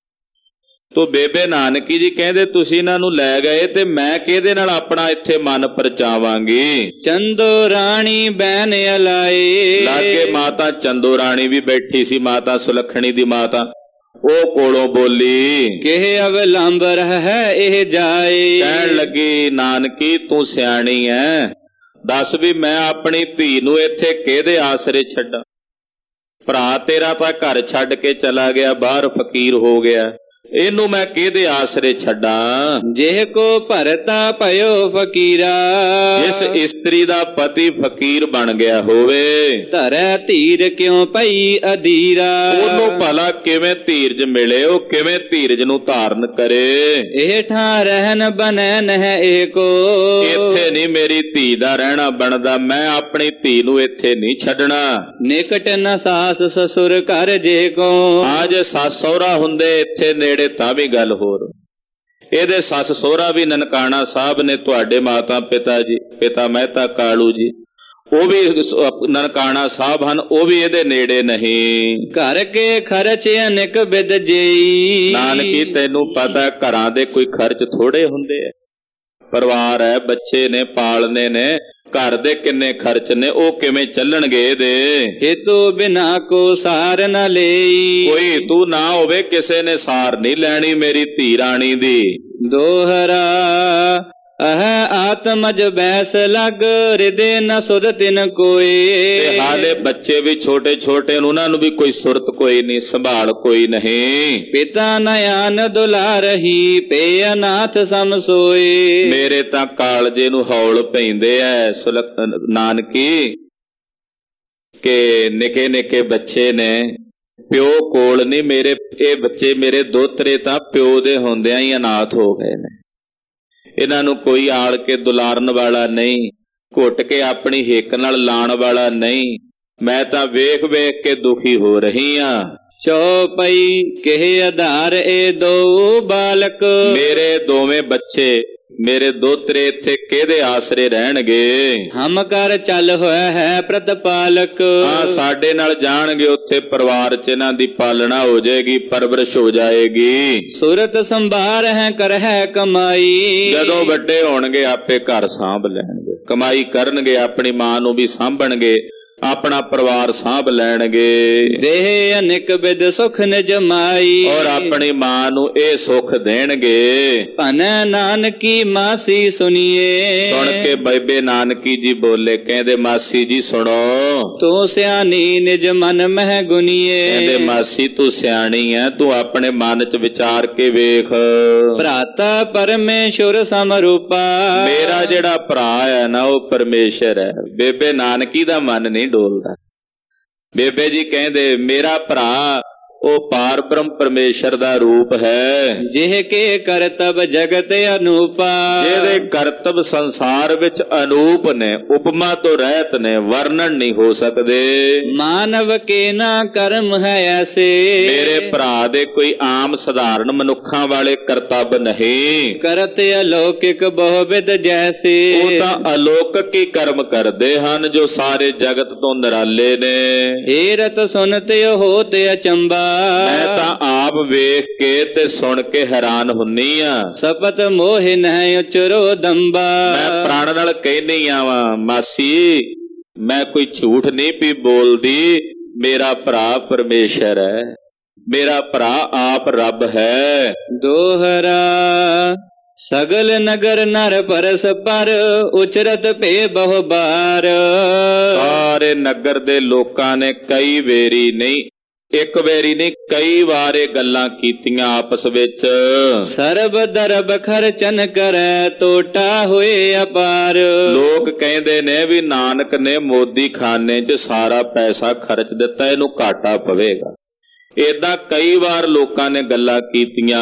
ਤੋ ਬੇਬੇ ਨਾਨਕੀ ਜੀ ਕਹਿੰਦੇ ਤੁਸੀਂ ਇਹਨਾਂ ਨੂੰ ਲੈ ਗਏ ਤੇ ਮੈਂ ਕਿਹਦੇ ਨਾਲ ਆਪਣਾ ਇੱਥੇ ਮਨ ਪਰਚਾਵਾਂਗੀ। ਚੰਦੋ ਰਾਣੀ ਬੈਨ ਅਲਾਏ, ਲਾਗੇ ਮਾਤਾ ਚੰਦੋ ਰਾਣੀ ਵੀ ਬੈਠੀ ਸੀ, ਮਾਤਾ ਸੁਲੱਖਣੀ ਦੀ ਮਾਤਾ। ਉਹ ਕੋਲੋਂ ਬੋਲੀ, ਕਿਹ ਅਵਲੰਬ ਰਹਿ ਇਹ ਜਾਏ। ਕਹਿਣ ਲੱਗੀ, ਨਾਨਕੀ ਤੂੰ ਸਿਆਣੀ ਐ, ਦੱਸ ਵੀ ਮੈਂ ਆਪਣੀ ਧੀ ਨੂੰ ਇੱਥੇ ਕਿਹਦੇ ਆਸਰੇ ਛੱਡਾਂ। ਭਰਾ ਤੇਰਾ ਤਾਂ ਘਰ ਛੱਡ ਕੇ ਚਲਾ ਗਿਆ, ਬਾਹਰ ਫਕੀਰ ਹੋ ਗਿਆ, ਇਹਨੂੰ ਮੈਂ ਕਿਹਦੇ ਆਸਰੇ ਛੱਡਾਂ। ਜਿਹ ਕੋ ਭਰਤਾ ਭਇਓ ਫਕੀਰਾ, ਜਿਸ ਇਸਤਰੀ ਦਾ ਪਤੀ ਫਕੀਰ ਬਣ ਗਿਆ ਹੋਵੇ, ਧਰੈ ਧੀਰ ਕਿਉਂ ਪਈ ਅਧੀਰਾ। ਉਹਨੂੰ ਭਲਾ ਕਿਵੇਂ ਧੀਰਜ ਮਿਲੇ, ਉਹ ਕਿਵੇਂ ਧੀਰਜ ਨੂੰ ਧਾਰਨ ਕਰੇ। ਇਹ ਠਾਂ ਰਹਿਨ ਬਨੈ ਨਹਿ ਇਹ ਕੋ, ਇੱਥੇ ਨਹੀਂ ਮੇਰੀ ਧੀ ਦਾ ਰਹਿਣਾ ਬਣਦਾ, ਮੈਂ ਆਪਣੀ ਧੀ ਨੂੰ ਇੱਥੇ ਨਹੀਂ ਛੱਡਣਾ। ਨਿਕਟ ਨ ਸਾਸ ਸਸੁਰ ਘਰ ਜੇ ਕੋ, ਹਾਂ ਜੇ ਸੱਸ ਸਹੁਰਾ ਹੁੰਦੇ ਇੱਥੇ ਨੇੜੇ ਤਾਂ ਵੀ ਗੱਲ ਹੋਰ। ਇਹਦੇ ਸੱਸ ਸਹੁਰਾ ਵੀ ਨਨਕਾਣਾ ਸਾਹਿਬ ਨੇ, ਤੁਹਾਡੇ ਮਾਤਾ ਪਿਤਾ ਜੀ, ਪਿਤਾ ਮਹਿਤਾ ਕਾਲੂ ਜੀ, ਉਹ ਵੀ ਨਨਕਾਣਾ ਸਾਹਿਬ ਹਨ, ਉਹ ਵੀ ਇਹਦੇ ਨੇੜੇ ਨਹੀਂ। ਘਰ ਕੇ ਖਰਚ ਅਨੇਕ ਬਿਦ ਜੇਈ, ਨਾਨਕੀ ਤੈਨੂੰ ਪਤਾ ਘਰਾਂ ਦੇ ਕੋਈ ਖਰਚ ਥੋੜੇ ਹੁੰਦੇ ਆ, ਪਰਿਵਾਰ ਹੈ, ਬੱਚੇ ਨੇ, ਪਾਲਨੇ ਨੇ, ਘਰ ਦੇ ਕਿੰਨੇ ਖਰਚ ਨੇ, ਉਹ ਕਿਵੇਂ ਚੱਲਣਗੇ ਇਹਦੇ। ਹੇਤੂ ਬਿਨਾ ਕੋ ਸਾਰ ਨ ਲਈ, ਕੋਈ ਤੂੰ ਨਾ ਹੋਵੇ ਕਿਸੇ ਨੇ ਸਾਰ ਨਹੀਂ ਲੈਣੀ ਮੇਰੀ ਧੀ ਰਾਣੀ ਦੀ। ਦੋਹਰਾ ਅਹ ਆਤਮਜ ਬੈਸ ਲਗ, ਹਿਰਦੇ ਨ ਸੁਧ ਤਿਨ ਕੋਏ। ਤੇ ਹਾਲੇ ਬੱਚੇ ਵੀ ਛੋਟੇ ਛੋਟੇ, ਉਹਨਾਂ ਨੂੰ ਵੀ ਕੋਈ ਸੁਰਤ ਕੋਈ ਨਹੀਂ, ਸੰਭਾਲ ਕੋਈ ਨਹੀਂ। ਪਿਤਾ ਨਯਨ ਦੁਲਾਰਹੀ, ਪੇ ਅਨਾਥ ਸਮ ਸੋਏ। ਮੇਰੇ ਤਾਂ ਕਾਲਜੇ ਨੂੰ ਹੌਲ ਪੈਂਦੇ ਐ ਸੁਲਖ ਨਾਨਕੀ, ਕਿ ਨਿੱਕੇ ਨਿੱਕੇ ਬੱਚੇ ਨੇ, ਪਿਓ ਕੋਲ ਨਹੀਂ। ਮੇਰੇ ਇਹ ਬੱਚੇ ਮੇਰੇ ਦੋਤਰੇ ਤਾਂ ਪਿਓ ਦੇ ਹੁੰਦਿਆਂ ਹੀ ਅਨਾਥ ਹੋ ਗਏ ਨੇ, ਇਹਨਾਂ ਨੂੰ ਕੋਈ ਆਲ ਕੇ ਦੁਲਾਰਨ ਵਾਲਾ ਨਹੀਂ, ਘੁੱਟ ਕੇ ਆਪਣੀ ਹਿੱਕ ਨਾਲ ਲਾਣ ਵਾਲਾ ਨਹੀਂ। ਮੈਂ ਤਾਂ ਵੇਖ ਵੇਖ ਕੇ ਦੁਖੀ ਹੋ ਰਹੀ ਆ। ਚੌਪਈ ਕਿਹ ਆਧਾਰ ਇਹ ਦੋ ਬਾਲਕ, ਮੇਰੇ ਦੋਵੇਂ ਬੱਚੇ, ਮੇਰੇ ਦੋਤਰੇ ਇੱਥੇ ਕਿਹਦੇ ਆਸਰੇ ਰਹਿਣਗੇ। ਹਮ ਕਰ ਚੱਲ ਹੋਇਆ ਹੈ ਪ੍ਰਤਪਾਲਕ, ਹਾਂ ਸਾਡੇ ਨਾਲ ਜਾਣਗੇ ਉੱਥੇ, ਪਰਿਵਾਰ ਚ ਇਹਨਾਂ ਦੀ ਪਾਲਣਾ ਹੋ ਜਾਏਗੀ, ਪਰਵਰਿਸ਼ ਹੋ ਜਾਏਗੀ। ਸੂਰਤ ਸੰਭਾਰ ਹੈ ਕਰ ਹੈ ਕਮਾਈ, ਜਦੋਂ ਵੱਡੇ ਹੋਣਗੇ ਆਪੇ ਘਰ ਸਾਂਭ ਲੈਣਗੇ, ਕਮਾਈ ਕਰਨਗੇ, ਆਪਣੀ ਮਾਂ ਨੂੰ ਵੀ ਸਾਂਭਣਗੇ, ਆਪਣਾ ਪਰਿਵਾਰ ਸਾਂਭ ਲੈਣਗੇ। ਦੇਹ ਅਨੇਕ ਬਿਦ ਸੁਖ ਨਿਜ ਮਾਈ, ਔਰ ਆਪਣੀ ਮਾਂ ਨੂੰ ਇਹ ਸੁਖ ਦੇਣਗੇ। ਭਨ ਨਾਨਕੀ ਮਾਸੀ ਸੁਣੀਏ, ਸੁਣ ਕੇ ਬੇਬੇ ਨਾਨਕੀ ਜੀ ਬੋਲੇ, ਕਹਿੰਦੇ ਮਾਸੀ ਜੀ ਸੁਣੋ, ਤੂੰ ਸਿਆਣੀ ਨਿਜ ਮਨ ਮਹਿ ਗੁਨੀਏ। ਕਹਿੰਦੇ ਮਾਸੀ ਤੂੰ ਸਿਆਣੀ ਐ, ਤੂੰ ਆਪਣੇ ਮਨ ਚ ਵਿਚਾਰ ਕੇ ਵੇਖ। ਭਰਾਤਾ ਪਰਮੇਸ਼ਰ ਸਮਰੂਪਾ, ਮੇਰਾ ਜਿਹੜਾ ਭਰਾ ਹੈ ਨਾ ਉਹ ਪਰਮੇਸ਼ਰ ਹੈ। ਬੇਬੇ ਨਾਨਕੀ ਦਾ ਮਨ ਨਹੀਂ ਡੋਲਦਾ। ਬੇਬੇ ਜੀ ਕਹਿੰਦੇ ਮੇਰਾ ਭਰਾ ਉਹ ਪਾਰ ਬ੍ਰਹਮ ਪਰਮੇਸ਼ਰ ਦਾ ਰੂਪ ਹੈ। ਜਿਹ ਕੇ ਕਰਤਬ ਜਗਤ ਅਨੂਪਾ, ਜਿਹਦੇ ਕਰਤਬ ਸੰਸਾਰ ਵਿੱਚ ਅਨੂਪ ਨੇ, ਉਪਮਾ ਤੋਂ ਰਹਿਤ ਨੇ, ਵਰਣਨ ਨਹੀਂ ਹੋ ਸਕਦੇ। ਮਾਨਵ ਕੇ ਨਾ ਕਰਮ ਹੈ ਐਸੇ, ਮੇਰੇ ਭਰਾ ਦੇ ਕੋਈ ਆਮ ਸਧਾਰਨ ਮਨੁੱਖਾਂ ਵਾਲੇ ਕਰਤੱਵ ਨਹੀਂ। ਕਰਤ ਅਲੌਕਿਕ ਬਹੁਵਿਧ ਜੈਸੇ, ਉਹ ਤਾਂ ਅਲੌਕਿਕ ਹੀ ਕਰਮ ਕਰਦੇ ਹਨ ਜੋ ਸਾਰੇ ਜਗਤ ਤੋਂ ਨਿਰਾਲੇ ਨੇ। ਹੀਰਤ ਸੁਨਤੇ ਹੋਤ ਅਚੰਬਾ, ਮੈਂ ਤਾਂ ਆਪ ਵੇਖ ਕੇ ਤੇ ਸੁਣ ਕੇ ਹੈਰਾਨ ਹੁੰਨੀ ਆ। ਸਪਤ ਮੋਹ ਨਹਿ ਉਚਰੋ ਦੰਬਾ, ਮੈਂ ਪ੍ਰਾਣ ਨਾਲ ਕਹਿਨੀ ਆਵਾਂ ਮਾਸੀ, ਮੈਂ ਕੋਈ ਝੂਠ ਨਹੀਂ ਪੀ ਬੋਲਦੀ। ਮੇਰਾ ਭਰਾ ਪਰਮੇਸ਼ਰ ਹੈ, ਮੇਰਾ ਭਰਾ ਆਪ ਰੱਬ ਹੈ। ਦੋਹਰਾ ਸਗਲ ਨਗਰ ਨਰ ਪਰਸ ਪਰ, ਉਚਰਤ ਭੇ ਬਹੁ ਬਾਰ। ਸਾਰੇ ਨਗਰ ਦੇ ਲੋਕਾਂ ਨੇ ਕਈ ਵੇਰੀ ਨਹੀਂ, ਇੱਕ ਵੇਰੀ ਨਹੀਂ, ਕਈ ਵਾਰ ਇਹ ਗੱਲਾਂ ਕੀਤੀਆਂ ਆਪਸ ਵਿੱਚ। ਸਰਬ ਦਰਬ ਖਰਚਨ ਕਰੈ, ਟੋਟਾ ਹੋਏ ਅਪਾਰ। ਲੋਕ ਕਹਿੰਦੇ ਨੇ ਵੀ ਨਾਨਕ ਨੇ ਮੋਦੀ ਖਾਨੇ 'ਚ ਸਾਰਾ ਪੈਸਾ ਖਰਚ ਦਿੱਤਾ, ਇਹਨੂੰ ਘਾਟਾ ਪਵੇਗਾ। ਏਦਾਂ ਕਈ ਵਾਰ ਲੋਕਾਂ ਨੇ ਗੱਲਾਂ ਕੀਤੀਆਂ।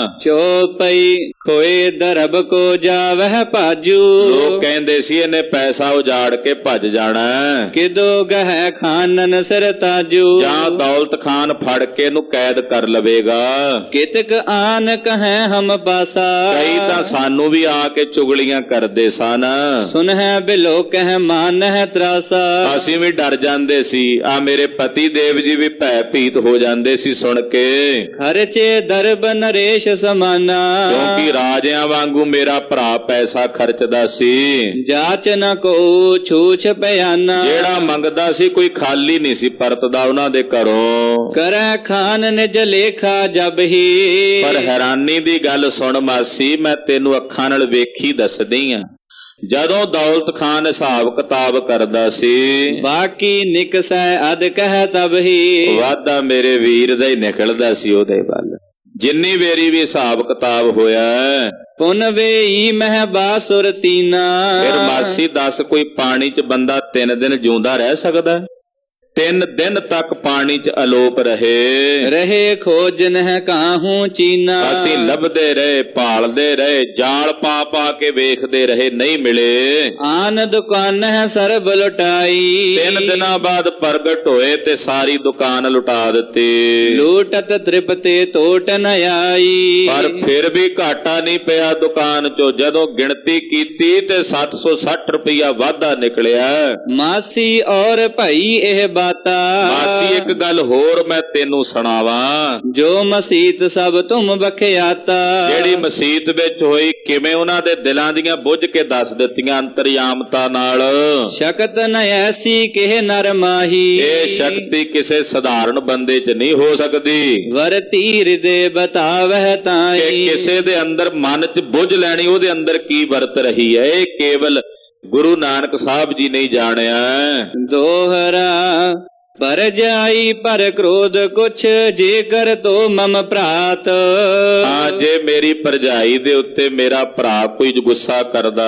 ਚੋਪਈ ਖੋਏ ਦਰਬ ਕੋ ਜਾਵਹਿ ਭਾਜੂ। ਲੋਕ ਕਹਿੰਦੇ ਸੀ ਇਹਨੇ ਪੈਸਾ ਉਜਾੜ ਕੇ ਭੱਜ ਜਾਣਾ। ਕਿਦੋ ਗਹਿ ਖਾਨਨ ਸਿਰ ਤਾਜੂ। ਜਾਂ ਦੌਲਤ ਖਾਨ ਫੜ ਕੇ ਇਹਨੂੰ ਕੈਦ ਕਰ ਲਵੇਗਾ। ਕਿਤਕ ਆਨ ਕਹੈ ਹਮ ਪਾਸਾ। ਕਈ ਤਾਂ ਸਾਨੂੰ ਵੀ ਆ ਕੇ ਚੁਗਲੀਆਂ ਕਰਦੇ ਸਨ। ਸੁਨਹਿ ਬਿਲੋ ਕਹਿ ਮਾਨਹਿ ਤਰਾਸਾ। ਅਸੀਂ ਵੀ ਡਰ ਜਾਂਦੇ ਸੀ। ਆ ਮੇਰੇ ਪਤੀ ਦੇਵ ਜੀ ਵੀ ਭੈ ਭੀਤ ਹੋ ਜਾਂਦੇ ਸੀ ਸੁਣ ਕੇ। ਖਰਚੇ ਦਰਬ ਨਰੇਸ਼ ਸਮਾਨਾ। ਕਿਉਂਕਿ ਰਾਜਿਆਂ ਵਾਂਗੂ ਮੇਰਾ ਭਰਾ ਪੈਸਾ ਖਰਚਦਾ ਸੀ। ਜਾਚ ਨ ਕੋ ਛੂਛ ਪਿਆਨਾ। ਜਿਹੜਾ ਮੰਗਦਾ ਸੀ ਕੋਈ ਖਾਲੀ ਨਹੀਂ ਸੀ ਪਰਤਦਾ ਉਹਨਾਂ ਦੇ ਘਰੋਂ। ਕਰੈ ਖਾਨ ਨਿਜ ਲੇਖਾ ਜਬ ਹੀ। ਪਰ ਹੈਰਾਨੀ ਦੀ ਗੱਲ ਸੁਣ ਮਾਸੀ, ਮੈਂ ਤੈਨੂੰ ਅੱਖਾਂ ਨਾਲ ਵੇਖੀ ਦੱਸਦੀ ਆਂ। ਜਦੋਂ ਦੌਲਤ ਖਾਨ ਹਿਸਾਬ ਕਿਤਾਬ ਕਰਦਾ ਸੀ, ਬਾਕੀ ਨਿਕਸੈ ਅਦ ਕਹਿ ਤਬ ਹੀ। ਵਾਧਾ ਮੇਰੇ ਵੀਰ ਦਾ ਹੀ ਨਿਕਲਦਾ ਸੀ ਉਹਦੇ ਵੱਲ। ਜਿੰਨੀ ਵੇਰੀ ਵੀ ਹਿਸਾਬ ਕਿਤਾਬ ਹੋਇਆ। ਪੁਨ ਵੇਈ ਮਹਿ ਬਾਸੁਰ ਤੀਨਾ। ਫਿਰ ਮਾਸੀ ਦੱਸ, ਕੋਈ ਪਾਣੀ 'ਚ ਬੰਦਾ ਤਿੰਨ ਦਿਨ ਜਿਉਂਦਾ ਰਹਿ ਸਕਦਾ? ਤਿੰਨ ਦਿਨ ਤੱਕ ਪਾਣੀ 'ਚ ਅਲੋਪ ਰਹੇ। ਰਹੇ ਖੋਜ ਨਹਿ ਕਾਹੂ ਚੀਨਾ। ਅਸੀਂ ਲੱਭਦੇ ਰਹੇ, ਭਾਲਦੇ ਰਹੇ, ਜਾਲ ਪਾ ਪਾ ਕੇ ਵੇਖਦੇ ਰਹੇ, ਨਹੀਂ ਮਿਲੇ। ਆਨ ਦੁਕਾਨ ਹੈ ਸਰਬ ਲੁਟਾਈ। ਤਿੰਨ ਦਿਨਾਂ ਬਾਅਦ ਪ੍ਰਗਟ ਹੋਏ ਤੇ ਸਾਰੀ ਦੁਕਾਨ ਲੁਟਾ ਦਿੱਤੀ। ਲੂਟਤ ਤ੍ਰਿਪਤੇ ਤੋਟ ਨ ਆਈ। ਪਰ ਫਿਰ ਵੀ ਘਾਟਾ ਨਹੀਂ ਪਿਆ ਦੁਕਾਨ 'ਚੋਂ। ਜਦੋਂ ਗਿਣਤੀ ਕੀਤੀ ਤੇ ਸੱਤ ਸੌ ਸੱਠ ਰੁਪਇਆ ਵਾਧਾ ਨਿਕਲਿਆ। ਮਾਸੀ ਔਰ ਭਾਈ ਇਹ ਬਾਤਾ। ਮਾਸੀ ਇੱਕ ਗੱਲ ਹੋਰ ਮੈਂ ਤੈਨੂੰ ਸੁਣਾਵਾਂ। ਜੋ ਮਸੀਤ ਸਭ ਤੁਮ ਬਖਿਆਤਾ। ਜਿਹੜੀ ਮਸੀਤ ਵਿੱਚ ਹੋਈ, ਕਿਵੇਂ ਉਹਨਾਂ ਦੇ ਦਿਲਾਂ ਦੀਆਂ ਬੁੱਝ ਕੇ ਦੱਸ ਦਿੱਤੀਆਂ ਅੰਤਰਯਾਮਤਾ ਨਾਲ। ਸ਼ਕਤ ਨ ਐਸੀ ਕਿਹ ਨਰ ਮਾਹੀ। ਇਹ ਸ਼ਕਤੀ ਕਿਸੇ ਸਧਾਰਨ ਬੰਦੇ 'ਚ ਨਹੀਂ ਹੋ ਸਕਦੀ। ਵਰਤੀ ਹਿਰਦੇ ਬਤਾਵਹਿ ਤਾਈ। ਕਿ ਕਿਸੇ ਦੇ ਅੰਦਰ ਮਨ 'ਚ ਬੁੱਝ ਲੈਣੀ ਉਹਦੇ ਅੰਦਰ ਕੀ ਵਰਤ ਰਹੀ ਹੈ, ਇਹ ਕੇਵਲ ਗੁਰੂ ਨਾਨਕ ਸਾਹਿਬ ਜੀ ਨੇ ਜਾਣਿਆ। ਦੋਹਰਾ ਪਰ ਜਾਈ ਪਰ ਕ੍ਰੋਧ ਕੁਛ, ਜੇ ਕਰ ਤੋ ਮਮ ਭਰਾਤ। ਹਾਂ, ਜੇ ਮੇਰੀ ਭਰਜਾਈ ਦੇ ਉੱਤੇ ਮੇਰਾ ਭਰਾ ਕੋਈ ਗੁੱਸਾ ਕਰਦਾ।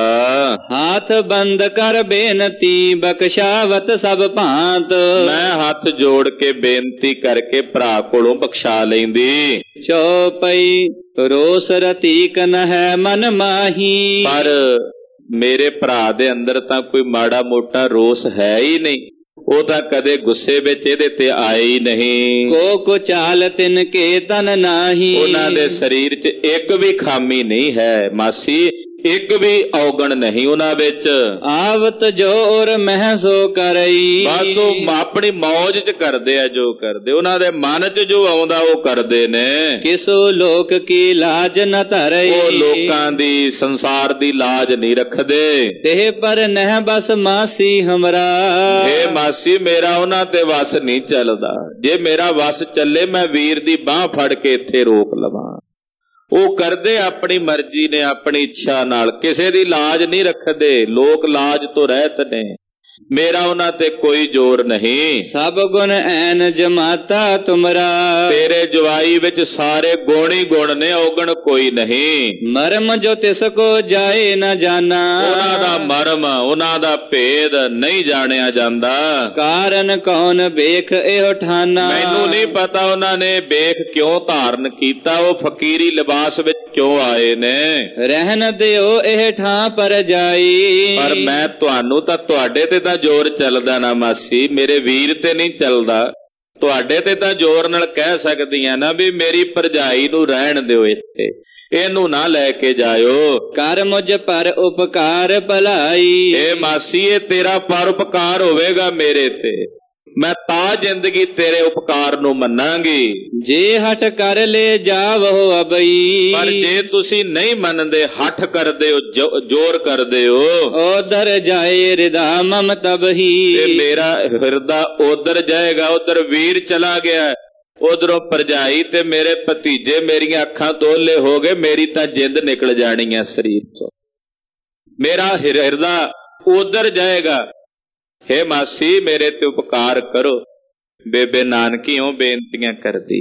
ਹੱਥ ਬੰਦ ਕਰ ਬੇਨਤੀ ਬਖਸ਼ਾਵਤ ਸਭ ਭਾਂਤ। ਮੈਂ ਹੱਥ ਜੋੜ ਕੇ ਬੇਨਤੀ ਕਰਕੇ ਭਰਾ ਕੋਲੋਂ ਬਖਸ਼ਾ ਲੈਂਦੀ। ਚੌਪਈ ਰੋਸ ਰਤੀਕ ਨ ਹੈ ਮਨ ਮਾਹੀ। ਪਰ ਮੇਰੇ ਭਰਾ ਦੇ ਅੰਦਰ ਤਾਂ ਕੋਈ ਮਾੜਾ ਮੋਟਾ ਰੋਸ ਹੈ ਹੀ ਨਹੀਂ। ਉਹ ਤਾਂ ਕਦੇ ਗੁੱਸੇ ਵਿੱਚ ਇਹਦੇ ਤੇ ਆਏ ਹੀ ਨਹੀਂ। ਕੋ ਕੋ ਚਾਲ ਤਿਨ ਕੇ ਤਨ ਨਾਹੀ। ਉਹਨਾਂ ਦੇ ਸਰੀਰ 'ਚ ਇੱਕ ਵੀ ਖਾਮੀ ਨਹੀਂ ਹੈ ਮਾਸੀ, ਇੱਕ ਵੀ ਔਗਣ ਨਹੀਂ ਉਹਨਾਂ ਵਿੱਚ। ਆਵਤ ਜੋਰ ਮਹਿ ਸੋ ਕਰਈ। ਬਸ ਉਹ ਆਪਣੀ ਮੌਜ 'ਚ ਕਰਦੇ ਆ ਜੋ ਕਰਦੇ। ਉਹਨਾਂ ਦੇ ਮਨ 'ਚ ਜੋ ਆਉਂਦਾ ਉਹ ਕਰਦੇ ਨੇ। ਕਿਸੋ ਲੋਕ ਕੀ ਲਾਜ ਨ ਧਰਈ। ਉਹ ਲੋਕਾਂ ਦੀ, ਸੰਸਾਰ ਦੀ ਲਾਜ ਨਹੀਂ ਰੱਖਦੇ। ਤੇ ਪਰ ਨਹਿ ਬਸ ਮਾਸੀ ਹਮਰਾ। ਇਹ ਮਾਸੀ ਮੇਰਾ ਉਹਨਾਂ ਤੇ ਵਸ ਨਹੀਂ ਚੱਲਦਾ। ਜੇ ਮੇਰਾ ਵਸ ਚੱਲੇ ਮੈਂ ਵੀਰ ਦੀ ਬਾਹ ਫੜ ਕੇ ਇੱਥੇ ਰੋਕ ਲਵਾਂ। ਉਹ ਕਰਦੇ ਆਪਣੀ ਮਰਜ਼ੀ ਨੇ, ਆਪਣੀ ਇੱਛਾ ਨਾਲ, ਕਿਸੇ ਦੀ ਲਾਜ ਨਹੀਂ ਰੱਖਦੇ। ਲੋਕ ਲਾਜ ਤੋਂ ਰਹਿਤ ਨੇ। ਮੇਰਾ ਉਹਨਾਂ ਤੇ ਕੋਈ ਜ਼ੋਰ ਨਹੀਂ। ਸਭ ਗੁਣ ਐਨ ਜਮਾਤਾ ਤੁਮਰਾ। ਤੇਰੇ ਜਵਾਈ ਵਿੱਚ ਸਾਰੇ ਗੁਣ ਹੀ ਗੁਣ ਨੇ, ਔਗਣ ਕੋਈ ਨਹੀਂ। ਮਰਮ ਜੋ ਤਿਸ ਕੋ ਜਾਏ ਨਾ ਜਾਣਾ। ਉਹਨਾਂ ਦਾ ਮਰਮ, ਉਹਨਾਂ ਦਾ ਭੇਦ ਨਹੀਂ ਜਾਣਿਆ ਜਾਂਦਾ। ਕਾਰਨ ਕੌਣ ਵੇਖ ਇਹੋ ਠਾਨਾ। ਮੈਨੂੰ ਨਹੀਂ ਪਤਾ ਉਹਨਾਂ ਨੇ ਵੇਖ ਕਿਉਂ ਧਾਰਨ ਕੀਤਾ, ਉਹ ਫਕੀਰੀ ਲਿਬਾਸ ਵਿੱਚ ਕਿਉਂ ਆਏ ਨੇ। ਰਹਿਣ ਦਿਓ ਇਹ ਠਾਂ ਪਰ ਜਾਈ। ਪਰ ਮੈਂ ਤੁਹਾਨੂੰ ਤਾਂ ਤੁਹਾਡੇ ਤੇ ਤਾਂ ਜ਼ੋਰ ਚੱਲਦਾ ਨਾ ਮਾਸੀ, ਮੇਰੇ ਵੀਰ ਤੇ ਨਹੀਂ ਚੱਲਦਾ। ਤੁਹਾਡੇ ਤੇ ਤਾਂ ਜ਼ੋਰ ਨਾਲ ਕਹਿ ਸਕਦੀਆਂ ਨਾ ਵੀ ਮੇਰੀ ਭਰਜਾਈ ਨੂੰ ਰਹਿਣ ਦਿਓ ਇੱਥੇ, ਇਹਨੂੰ ਨਾ ਲੈ ਕੇ ਜਾਇਓ। ਕਰ ਮੁਝ ਪਰ ਉਪਕਾਰ ਭਲਾਈ। ਇਹ ਮਾਸੀ ਇਹ ਤੇਰਾ ਪਰ ਉਪਕਾਰ ਹੋਵੇਗਾ ਮੇਰੇ ਤੇ, ਮੈਂ ਤਾਂ ਜ਼ਿੰਦਗੀ ਤੇਰੇ ਉਪਕਾਰ ਨੂੰ ਮੰਨਾਂਗੀ। ਜੇ ਹਟ ਕਰ ਲੈ ਜਾਵੋ ਅਬਈ। ਪਰ ਜੇ ਤੁਸੀਂ ਨਹੀਂ ਮੰਨਦੇ, ਹੱਠ ਕਰਦੇ ਹੋ, ਜ਼ੋਰ ਕਰਦੇ ਹੋ, ਉਧਰ ਜਾਏ ਹਿਰਦਾ ਮਮ ਤਬਹੀ। ਤੇ ਮੇਰਾ ਹਿਰਦਾ ਉਧਰ ਜਾਏਗਾ। ਉਧਰ ਵੀਰ ਚਲਾ ਗਿਆ, ਉਧਰੋਂ ਭਰਜਾਈ ਤੇ ਮੇਰੇ ਭਤੀਜੇ, ਮੇਰੀਆਂ ਅੱਖਾਂ ਤੋਲੇ ਹੋ ਗਏ। ਮੇਰੀ ਤਾਂ ਜਿੰਦ ਨਿਕਲ ਜਾਣੀ ਹੈ ਸਰੀਰ ਤੋਂ। ਮੇਰਾ ਹਿਰਦਾ ਉਧਰ ਜਾਏਗਾ। ਹੇ ਮਾਸੀ ਮੇਰੇ ਤੇ ਉਪਕਾਰ ਕਰੋ। ਬੇਬੇ ਨਾਨਕੀਓਂ ਬੇਨਤੀਆਂ ਕਰਦੀ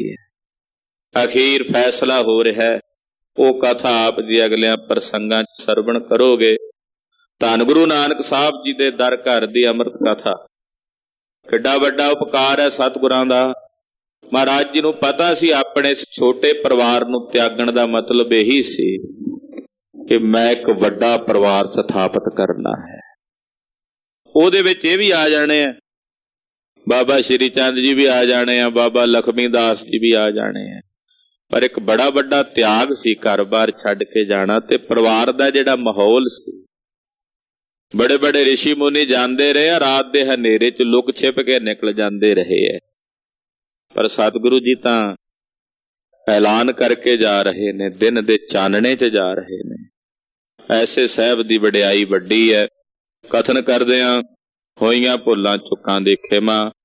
ਹੈ। ਅਖੀਰ ਫੈਸਲਾ ਹੋ ਰਿਹਾ ਹੈ। ਉਹ ਕਥਾ ਆਪ ਜੀ ਅਗਲਿਆਂ ਪ੍ਰਸੰਗਾਂ 'ਚ ਸਰਵਣ ਕਰੋਗੇ। ਧੰਨ ਗੁਰੂ ਨਾਨਕ ਸਾਹਿਬ ਜੀ ਦੇ ਦਰ ਘਰ ਦੀ ਅੰਮ੍ਰਿਤ ਕਥਾ। ਕਿੱਡਾ ਵੱਡਾ ਉਪਕਾਰ ਹੈ ਸਤਿਗੁਰਾਂ ਦਾ। ਮਹਾਰਾਜ ਜੀ ਨੂੰ ਪਤਾ ਸੀ ਆਪਣੇ ਇਸ ਛੋਟੇ ਪਰਿਵਾਰ ਨੂੰ ਤਿਆਗਣ ਦਾ ਮਤਲਬ ਇਹੀ ਸੀ ਕਿ ਮੈਂ ਇੱਕ ਵੱਡਾ ਪਰਿਵਾਰ ਸਥਾਪਿਤ ਕਰਨਾ ਹੈ। ਉਹਦੇ ਵਿੱਚ ਇਹ ਵੀ ਆ ਜਾਣੇ ਆ, ਬਾਬਾ ਸ਼੍ਰੀ ਚੰਦ ਜੀ ਵੀ ਆ ਜਾਣੇ ਆ, ਬਾਬਾ ਲਖਮੀ ਦਾਸ ਜੀ ਵੀ ਆ ਜਾਣੇ ਆ, ਪਰ ਇੱਕ ਬੜਾ ਵੱਡਾ ਤਿਆਗ ਸੀ ਘਰ-ਬਾਰ ਛੱਡ ਕੇ ਜਾਣਾ। ਤੇ ਪਰਿਵਾਰ ਦਾ ਜਿਹੜਾ ਮਾਹੌਲ ਸੀ, ਬੜੇ ਬੜੇ ਰਿਸ਼ੀ ਮੁਨੀ ਜਾਂਦੇ ਰਹੇ ਆ, ਰਾਤ ਦੇ ਹਨੇਰੇ ਚ ਲੁਕ ਛਿਪ ਕੇ ਨਿਕਲ ਜਾਂਦੇ ਰਹੇ ਹੈ, ਪਰ ਸਤਿਗੁਰੂ ਜੀ ਤਾਂ ਐਲਾਨ ਕਰਕੇ ਜਾ ਰਹੇ ਨੇ, ਦਿਨ ਦੇ ਚਾਨਣੇ ਚ ਜਾ ਰਹੇ ਨੇ। ਐਸੇ ਸਾਹਿਬ ਦੀ ਵਡਿਆਈ ਵੱਡੀ ਹੈ। ਕਥਨ ਕਰਦਿਆਂ ਹੋਈਆਂ ਭੁੱਲਾਂ ਚੁੱਕਾਂ ਦੀ ਖਿਮਾ।